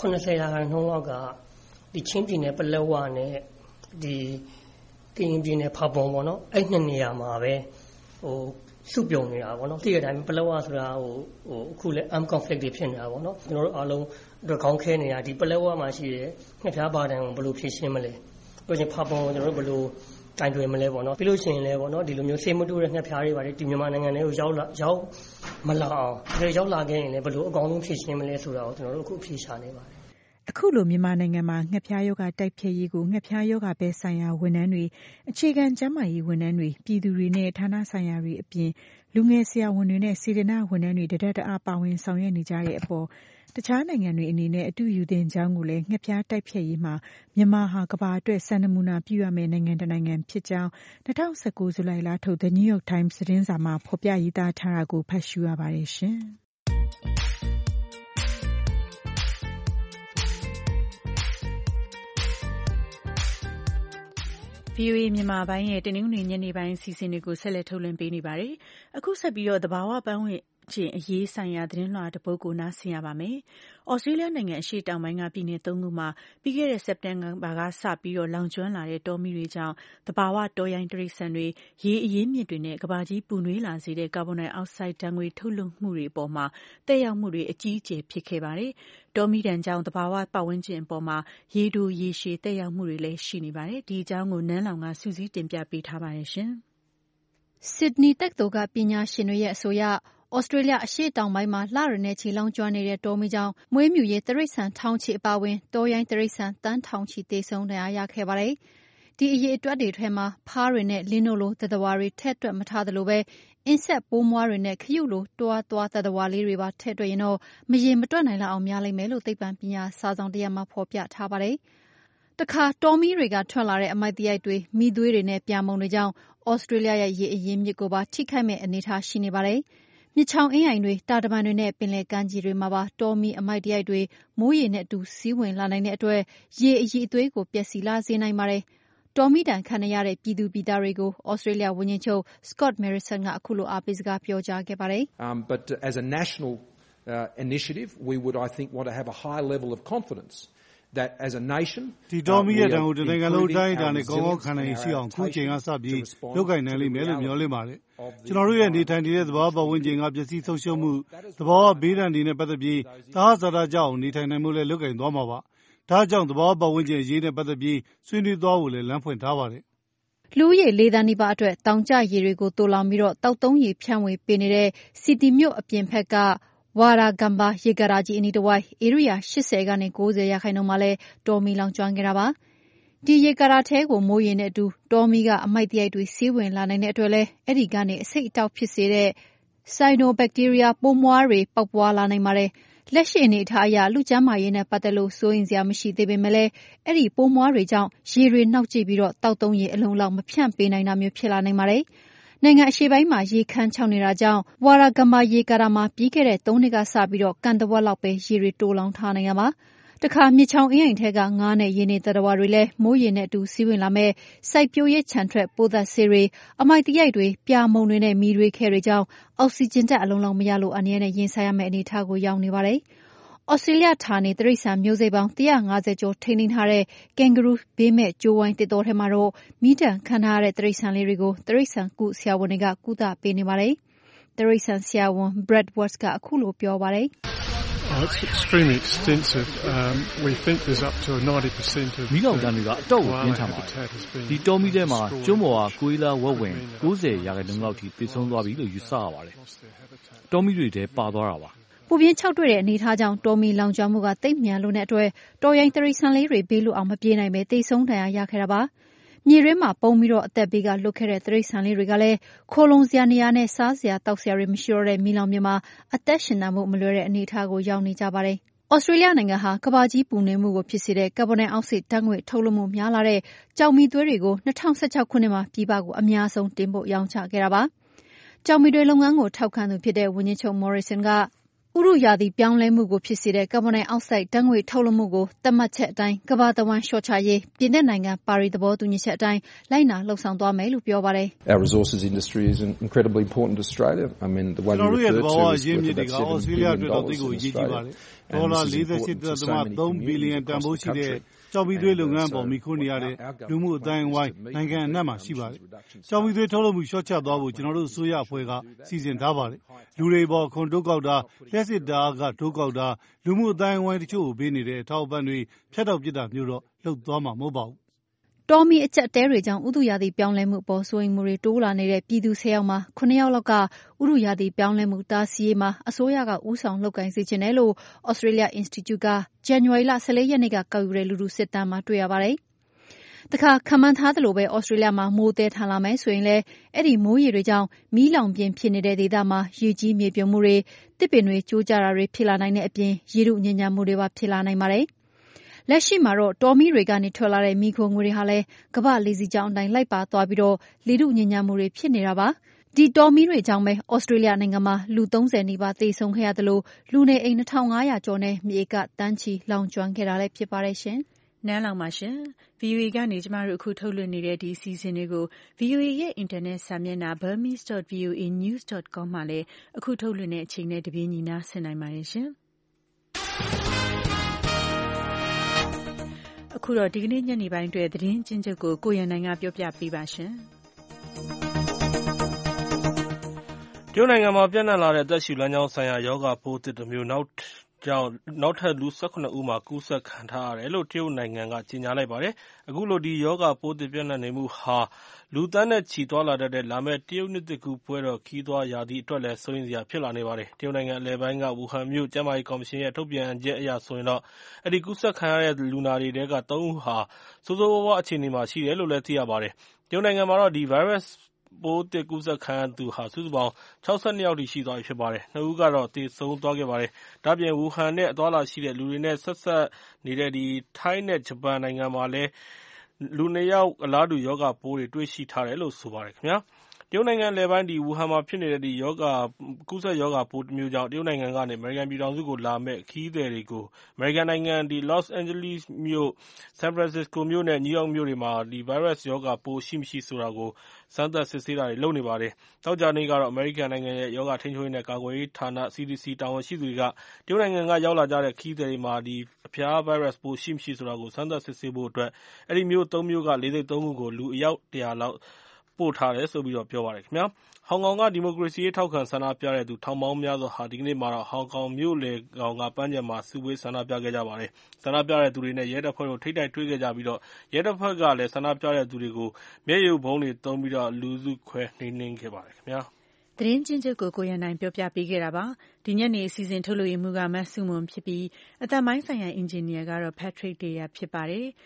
80%လောက်ကဒီချင်းပြည်နယ်ပလက်ဝနဲ့ဒီကရင်ပြည်နယ်ဖာပွန်ပေါ့နော်အဲ့2 နေရာမှာပဲစုပြုံနေတာပေါ့နော်သိတဲ့အတိုင်းပလက်ဝဆိုတာအခုလည်း armed conflict တွေဖြစ်နေတာပေါ့နော်ကျွန်တော်တို့အားလုံးတော့ခေါင်းခဲနေတာဒီပလက်ဝမှာရှိတဲ့ငှက်ဖျားပါတန်ကိုဘယ်လိုဖြည့်ရှင်းမလဲပြောချင်ဖာပွန်ကိုကျွန်တော်တို့ဘယ်လိုတိုင်တွယ်မလဲပေါ့နော်ပြီးလို့ရှိရင်လည်းပေါ့နော်ဒီလိုမျိုးဆေးမတူတဲ့ငှက်ဖျားတွေပါတယ်ဒီမြန်မာနိုင်ငံထဲကိုရောက်မလာအောင်ဒါရောက်လာခဲ့ရင်လည်းဘယ်လိုအကောင်းဆုံးဖြည့်ရှင်းမလဲဆိုတာကိုကျွန်တော်တို့အခုဖြေရှာနေပါတယ်
အခုလိုမြန်မာနိုင်ငံမှာငှက်ဖျားရောဂါတိုက်ဖျက်ရေးကိုငှက်ဖျားရောဂါပဲဆိုင်ရာဝန်ထမ်းတွေအခြေခံကျန်းမာရေးဝန်ထမ်းတွေပြည်သူတွေနဲ့ဌာနဆိုင်ရာတွေအပြင်လူငယ်ဆရာဝန်တွေနဲ့စေတနာဝန်ထမ်းတွေတအားပါဝင်ဆောင်ရွက်နေကြတဲ့အပေါ်တခြားနိုင်ငံတွေအနေနဲ့အတူယူသင်ကြောင်းကိုလည်းငှက်ဖျားတိုက်ဖျက်ရေးမှာမြန်မာဟာကမ္ဘာအတွက်စံနမူနာပြုရမယ့်နိုင်ငံတစ်နိုင်ငံဖြစ်ကြောင်း2019 ဇူလိုင်လထုတ် The New York Times သတင်းစာမှာဖော်ပြရေးသားထားတာကိုဖတ်ရှုရပါတယ်ရှင်။ VOA မြန်မာပိုင်းရဲ့တနင်္ဂနွေညနေပိုင်းအစီအစဉ်တွေကိုဆက်လက်ထုတ်လွှင့်ပေးနေပါတယ်။အခုဆက်ပြီးတော့သဘာဝပတ်ဝန်းကျင်အရေးဆိုင်ရာသတင်းလွှာတစ်ပုဒ်ကိုနားဆင်ရပါမယ်။ဩစတြေးလျနိုင်ငံအရှေ့တောင်ပိုင်းကပြည်နယ်3ခုမှာပြီးခဲ့တဲ့စက်တင်ဘာကစပြီးတော့လောင်ကျွမ်းလာတဲ့တောမီးတွေကြောင့်သဘာဝတောရိုင်းတိရစ္ဆာန်တွေရေအရင်းမြစ်တွေနဲ့ကမ္ဘာကြီးပူနွေးလာစေတဲ့ကာဗွန်ဒိုင်အောက်ဆိုဒ်ဓာတ်ငွေ့ထုတ်လွှတ်မှုတွေအပေါ်မှာသက်ရောက်မှုတွေအကြီးအကျယ်ဖြစ်ခဲ့ပါတယ်။တောမီးဒဏ်ကြောင့်သဘာဝပတ်ဝန်းကျင်အပေါ်မှာရေတိုရေရှည်သက်ရောက်မှုတွေလည်းရှိနေပါတယ်။ဒီအကြောင်းကိုနန်းလောင်ကစူးစီးတင်ပြပေးထားပါတယ်ရှင်
။ဆစ်ဒနီတက္ကသိုလ်ကပညာရှင်တွေရဲ့အဆိုအရဩစတြေးလျအရှေ့တောင်ပိုင်းမှာလရနဲ့ချီလောင်ကျွမ်းနေတဲ့တောမီးကြောင့်မွေးမြူရေးတိရစ္ဆာန်ထောင်ချီအပါအဝင်တောရိုင်းတိရစ္ဆာန်တန်းထောင်ချီသေဆုံးဒဏ်ရာရခဲ့ပါတယ်။ဒီအရေအတွက်တွေထဲမှာဖားတွေနဲ့လင်းနို့လိုသတ္တဝါတွေထည့်တွက်မထားသလိုပဲအင်ဆက်ပိုးမွှားတွေနဲ့ခရုလိုတွားသွားသတ္တဝါလေးတွေပါထည့်တွက်ရင်တော့မရေမတွက်နိုင်လောက်အောင်များလိမ့်မယ်လို့သိပ္ပံပညာစာစောင်တစ်ရပ်မှာဖော်ပြထားပါတယ်။တခါတောမီးတွေကထွက်လာတဲ့အမိုက်သရိုက်တွေမီးသွေးတွေနဲ့ပြာမှုန်တွေကြောင့်ဩစတြေးလျရဲ့ရေအရင်းမြစ်ကိုပါထိခိုက်မဲ့အနေအထားရှိနေပါတယ်။မြစ်ချောင်းအင်းအိုင်တွေတာတမန်တွေနဲ့ပင်လယ်ကမ်းခြေတွေမှာပါတောမီးအမိုက်သရိုက်တွေမိုးရေနဲ့အတူစီးဝင်လာနိုင်တဲ့အတွက်ရေအရည်အသွေးကိုပျက်စီးလာစေနိုင်ပါတယ်။တောမီးဒဏ်ခံနေရတဲ့ပြည်သူပြည်သားတွေကိုဩစတြေးလျဝန်ကြီးချုပ် Scott Morrison ကအခုလိုအားပေးစကားပြောကြားခဲ့ပါတယ်။
But as a national initiative we would I think want to have a high level of confidence that as a nation
ဒီတောမီးရဲ့တန်ကိုတနိုင်ငံလုံးတိုင်းတာနဲ့ကောင်းကောင်းခံနိုင်ရှိအောင်ခုချိန်ကစပြီးလုပ်ကိုင်နိုင်လိမ့်မယ်လို့မျှော်လင့်ပါတယ်။ကျွန်တော်တို့ရဲ့နေထိုင်နေတဲ့သဘာဝပတ်ဝန်းကျင်ကပျက်စီးဆုံးရှုံးမှုသဘာဝဘေးဒဏ်တွေနဲ့ပတ်သက်ပြီးသဟဇာတကြောင့်နေထိုင်နိုင်မှုလည်းလုပ်ကိုင်သွားမှာပါ။ဒါကြောင့်သဘာဝပတ်ဝန်းကျင်အရေးနဲ့ပတ်သက်ပြီးဆွေးနွေးသွားဖို့လည်းလမ်းဖွင့်ထားပါတယ်
။လူဦးရေ4 သန်းနီးပါးအတွက်တောင်ကျရေတွေကိုတိုးလောင်ပြီးတော့တောက်သုံးရေဖြန့်ဝေပေးနေတဲ့စီတီမြို့အပြင်ဘက်ကဝါရာဂမ်ဘာရေကာတာကြီးအနီးတစ်ဝိုက်ဧရိယာ80ကနေ90%မှာလဲတောမီးလောင်ကျွမ်းခဲ့တာပါ။ဒီရေကာတာထဲကိုမိုးရေနဲ့အတူတောမီးကအမိုက်သရိုက်တွေစီးဝင်လာနိုင်တဲ့အတွက်လဲအဲ့ဒီကနေအဆိပ်အတောက်ဖြစ်စေတဲ့ဆိုင်နိုဘက်တီးရီးယားပိုးမွှားတွေပေါက်ပွားလာနိုင်ပါတယ်။လက်ရှိအနေအထားအရလူကျန်းမာရေးနဲ့ပတ်သက်လို့စိုးရိမ်စရာမရှိသေးပေမဲ့လည်းအဲ့ဒီပိုးမွှားတွေကြောင့်ရေတွေနှောက်ကျပြီးတော့တောက်သုံးရေအလုံးလောက်မဖြန့်ပေးနိုင်တာမျိုးဖြစ်လာနိုင်ပါတယ်။နိုင်ငံအရှေ့ပိုင်းမှာရေခမ်းခြောက်နေတာကြောင့်ဝါရာဂမ်ဘာရေကာတာမှာပြီးခဲ့တဲ့3နှစ်ကစပြီးတော့ကန်တဝက်လောက်ပဲရေတွေတိုးလောင်ထားနိုင်ရပါတခါမြစ်ချောင်းအင်းအိမ်ထဲကငါးနဲ့ရေနေသတ္တဝါတွေလည်းမိုးရေနဲ့အတူစီးဝင်လာမဲ့စိုက်ပျိုးရေးခြံထွက်ပိုးသက်ဆေးတွေအမိုက်တရိုက်တွေပြာမုန်တွေနဲ့မီးတွေခဲတွေကြောင့်အောက်ဆီဂျင်ဓာတ်အလုံးလုံးမရလို့အနေနဲ့ရင်ဆိုင်ရမယ့်အနေအထားကိုရောက်နေပါတယ်။ Australia ဌာနေတိရစ္ဆာန်မျိုးစိတ်ပေါင်း150ကျော်ထိန်းသိမ်းထားတဲ့ Kangaroo ဘေးမဲ့ကြိုးဝိုင်းတစ်တောထဲမှာတော့မီးဒဏ်ခံထားရတဲ့တိရစ္ဆာန်လေးတွေကိုတိရစ္ဆာန်ကုဆရာဝန်တွေကကုသပေးနေပါတယ်။တိရစ္ဆာန်ဆရာဝန် Brad Watts ကအခုလိုပြောပါတယ်။
It's extremely extensive. We think there's up to 90% of
မီးလောင်တန်းတွေကအတော့ကိုပြင်းထန်ပါတယ်။ဒီတောမီးထဲမှာကျွန်းပေါ်ကကိုယ်လာဝက်ဝင်90%လောက်ထိသေဆုံးသွားပြီလို့ယူဆရပါတယ်။တောမီးတွေထဲပါသွားတာပါ
။ပူပြင်းခြောက်တွေ့တဲ့အနေအထားကြောင့်တောမီးလောင်ကျွမ်းမှုကသိပ်မြန်လွန်းတဲ့အတွက်တော်ရိုင်းတိရစ္ဆာန်လေးတွေဘေးလွတ်အောင်မပြေးနိုင်ပဲသေဆုံးဒဏ်ရာရခဲ့တာပါ။မြေရင်းမှာပုံပြီးတော့အသက်ဘေးကလွတ်ခဲ့တဲ့တိရစ္ဆာန်လေးတွေကလည်းခိုလုံစရာနေရာနဲ့စားစရာတောက်စရာတွေမရှိတော့တဲ့မီးလောင်ပြင်မှာအသက်ရှင်သန်မှုမလွယ်တဲ့အနေအထားကိုရောက်နေကြပါတယ်။ဩစတြေးလျနိုင်ငံဟာကမ္ဘာကြီးပူနွေးမှုကိုဖြစ်စေတဲ့ကာဗွန်ဒိုင်အောက်ဆိုဒ်ဓာတ်ငွေ့ထုတ်လွှတ်မှုများလာတဲ့ကျောက်မီးသွေးတွေကို2016ခုနှစ်မှာပြည်ပကိုအများဆုံးတင်ပို့ရောင်းချခဲ့တာပါ။ကျောက်မီးသွေးလုပ်ငန်းကိုထောက်ခံသူဖြစ်တဲ့ဝန်ကြီးချုပ် Morrison ကဥတုရာသီပြောင်းလဲမှုကိုဖြစ်စေတဲ့ကာဗွန်ဒိုင်အောက်ဆိုဒ်ဓာတ်ငွေ့ထုတ်လွှတ်မှုကိုသတ်မှတ်ချက်အတိုင်းကမ္ဘာတဝန်းလျှော့ချရေးပြင်သစ်နိုင်ငံပါရီသဘောတူညီချက်အတိုင်းလိုက်နာလှုပ်ဆောင်သွားမယ်လို့ပြောပါတယ်။
Our resources industry is incredibly important to Australia. I mean the way we refer to it is about Australia အတွက်တော့သိကိုအရေးကြီးပါတယ်
။ဒေါ်လာ48.3ဘီလီယံတန်ဖိုးရှိတဲ့ကျောက်မီးသွေးလုပ်ငန်းပေါ်မိခိုးနေရတဲ့လူမှုအတိုင်းအဝိုင်းနိုင်ငံအနှံ့မှာရှိပါတယ်။ကျောက်မီးသွေးထုတ်လုပ်မှုလျှော့ချသွားဖို့ကျွန်တော်တို့အစိုးရအဖွဲ့ကစီစဉ်ထားပါတယ်။လူတွေပေါ်ခွန်တိုးကောက်တာလျှက်စစ်ဓာတ်ကတိုးကောက်တာလူမှုအတိုင်းအဝိုင်းတချို့ကိုပေးနေတဲ့အထောက်အပံ့တွေဖြတ်တော့ပစ်တာမျိုးတော့လုပ်သွားမှာမဟုတ်ပါဘူး
။တောမီးအကျပ်တဲတွေကြောင့်ဥတုရာသီပြောင်းလဲမှုပေါ်စိုးရိမ်မှုတွေတိုးလာနေတဲ့ပြည်သူ10ယောက်မှာ9ယောက်လောက်ကဥတုရာသီပြောင်းလဲမှုတားဆီးရေးမှာအစိုးရကဦးဆောင်လုပ်ကိုင်စေချင်တယ်လို့ Australia Institute ကဇန်နဝါရီလ14ရက်နေ့ကကောက်ယူတဲ့လူထုစစ်တမ်းမှာတွေ့ရပါတယ်။တခါခန့်မှန်းထားသလိုပဲဩစတြေးလျမှာမိုးသည်းထန်လာမယ်ဆိုရင်လည်းအဲ့ဒီမိုးရေတွေကြောင့်မီးလောင်ပြင်ဖြစ်နေတဲ့ဒေသမှာရေကြီးမြေပြိုမှုတွေတစ်ပင်တွေကျိုးကျတာတွေဖြစ်လာနိုင်တဲ့အပြင်ရေထုညစ်ညမ်းမှုတွေပါဖြစ်လာနိုင်ပါတယ်။လက်ရှိမှာတော့တောမီးတွေကနေထွက်လာတဲ့မီးခိုးငွေတွေဟာလည်းကမ္ဘာလေစီကြောင်းအတိုင်းလိုက်ပါသွားပြီးတော့လေထုညစ်ညမ်းမှုတွေဖြစ်နေတာပါ။ဒီတောမီးတွေကြောင့်ပဲဩစတြေးလျနိုင်ငံမှာလူ30နီးပါးသေဆုံးခဲ့ရတယ်လို့လူနေအိမ်2500ကျော်နဲ့မြေကတန်းချီလောင်ကျွမ်းခဲ့တာလည်းဖြစ်ပါတယ်ရှင်
။နန်းလောင်ပါရှင်။ VOA ကနေကျမတို့အခုထုတ်လွှင့်နေတဲ့ဒီစီစဉ်တွေကို VOA ရဲ့အင်တာနက်စာမျက်နှာ burmese.voanews.com မှာလည်းအခုထုတ်လွှင့်တဲ့အချိန်နဲ့တပြေးညီနားဆင်နိုင်ပါတယ်ရှင်။အခုတော့ဒီကနေ့ညနေပိုင်းအတွက်သတင်းချင်းချုပ်ကိုကိုရန်နိုင်ကပြောပြပေးပါရှင်။
တရုတ်နိုင်ငံမှာပြန့်နှံ့လာတဲ့အသက်ရှူလမ်းကြောင်းဆိုင်ရာရောဂါပိုးသစ်တစ်မျိုးနောက်ထပ်လူ18ဦးမှာကူးစက်ခံထားရတယ်လို့တရုတ်နိုင်ငံကကြေညာလိုက်ပါတယ်။အခုလိုဒီရောဂါပိုးသစ်ပြန့်နှံ့နေမှုဟာလူသန်းနဲ့ချီသွားလာတတ်တဲ့လာမယ့်တရုတ်နှစ်သစ်ကူးပွဲတော်ခီးသွားရာသီအတွက်လည်းစိုးရိမ်စရာဖြစ်လာနေပါတယ်။တရုတ်နိုင်ငံအလယ်ပိုင်းကဝူဟန်မြို့ကျန်းမာရေးကော်မရှင်ရဲ့ထုတ်ပြန်ချက်အရဆိုရင်တော့အဲဒီကူးစက်ခံရတဲ့လူနာတွေထဲက3ဦးဟာဆိုးဆိုးဝါးဝါးအခြေအနေမှာရှိတယ်လို့လည်းသိရပါတယ်။တရုတ်နိုင်ငံမှာတော့ဒီဗိုင်းရပ်စ်ပိုးသစ်ကူးစက်ခံရသူဟာစုစုပေါင်း62ယောက်ထိရှိသွားပြီဖြစ်ပါတယ်။2ဦးကတော့သေဆုံးသွားခဲ့ပါတယ်။ဒါ့အပြင်ဝူဟန်နဲ့အသွားအလာရှိတဲ့လူတွေနဲ့ဆက်စပ်နေတဲ့ထိုင်းနဲ့ဂျပန်နိုင်ငံမှာလည်းလူ2ယောက်အလားတူရောဂါပိုးတွေတွေ့ရှိထားတယ်လို့ဆိုပါတယ်ခင်ဗျာ။တရုတ်နိုင်ငံအလယ်ပိုင်းဝူဟန်မှာဖြစ်နေတဲ့ကူးစက်ရောဂါပိုးတစ်မျိုးကြောင့်တရုတ်နိုင်ငံကနေအမေရိကန်ပြည်ထောင်စုကိုလာမယ့်ခရီးသည်တွေကိုအမေရိကန်နိုင်ငံလော့စ်အိန်ဂျလိစ်မြို့ဆန်ဖရန်စစ္စကိုမြို့နဲ့နယူးယောက်မြို့တွေမှာဒီဗိုင်းရပ်စ်ရောဂါပိုးရှိမရှိဆိုတာကိုစမ်းသပ်စစ်ဆေးတာတွေလုပ်နေပါတယ်။သောကြာနေ့ကတော့အမေရိကန်နိုင်ငံရဲ့ရောဂါထိန်းချုပ်ရေးနဲ့ကာကွယ်ရေးဌာန CDC တာဝန်ရှိသူတွေကတရုတ်နိုင်ငံကရောက်လာကြတဲ့ခရီးသည်တွေမှာအဖျားဗိုင်းရပ်စ်ပိုးရှိမရှိဆိုတာကိုစမ်းသပ်စစ်ဆေးဖို့အတွက်အဲဒီမြို့3မြို့ကလေဆိပ်3ခုကိုလူအယောက်100လောက်ပို့ထားတယ်ဆိုပြီးပြောပါတယ်ခင်ဗျာ။ဟောင်ကောင်ကဒီမိုကရေစီရေးထောက်ခံဆန္ဒပြတဲ့သူထောင်ပေါင်းများစွာဟာဒီကနေ့မှာတော့ဟောင်ကောင်မြို့လယ်ကောင်ကပန်းခြံမှာစုဝေးဆန္ဒပြခဲ့ကြပါတယ်။ဆန္ဒပြတဲ့သူတွေနဲ့ရဲတပ်ဖွဲ့တို့ထိပ်တိုက်တွေ့ခဲ့ကြပြီးရဲတပ်ဖွဲ့ကလည်းဆန္ဒပြတဲ့သူတွေကိုမျက်ရည်ယိုဗုံးတွေသုံးပြီးလူစုခွဲနှိမ်နင်းခဲ့ပါတယ်ခင်ဗျာ
။သတင်းချင်းချုပ်ကိုရန်နိုင်ပြောပြပေးခဲ့တာပါ။ဒီညနေအစီအစဉ်ထုတ်လွှင့်မှုကမဆုမွန်ဖြစ်ပြီးအသံပိုင်းဆိုင်ရာအင်ဂျင်နီယာကတော့ Patrick Deya ဖြစ်ပါတယ်။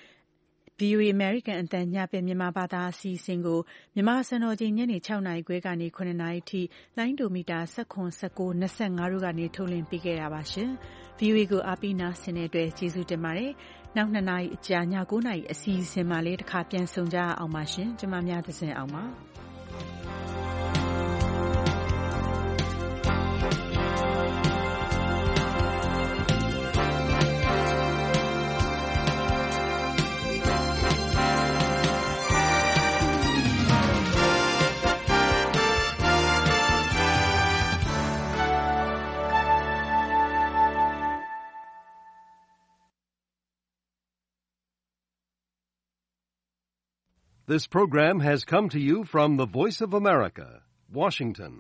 VOA American အသံညဘက်မြန်မာဘာသာအစီအစဉ်ကိုမြန်မာစံတော်ချိန်ညနေ6နာရီခွဲကနေ9နာရီထိလိုင်းဒိုမီတာ19 19 25တို့ကနေထုတ်လွှင့်ပေးခဲ့တာပါရှင်။ VOA ကိုအားပေးနားဆင်တဲ့အတွက်ကျေးဇူးတင်ပါတယ်။နောက်2နာရီအကြာည9နာရီအစီအစဉ်မှာလည်းတစ်ခါပြန်ဆုံကြအောင်ပါရှင်။ကျွန်မများသစဉ်အောင်ပါ။
This program has come to you from the Voice of America, Washington.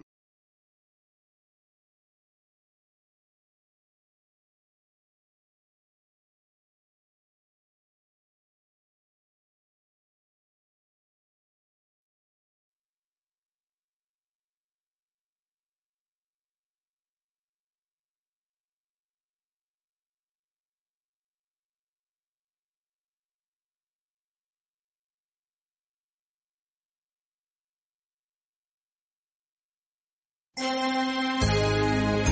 Thank you.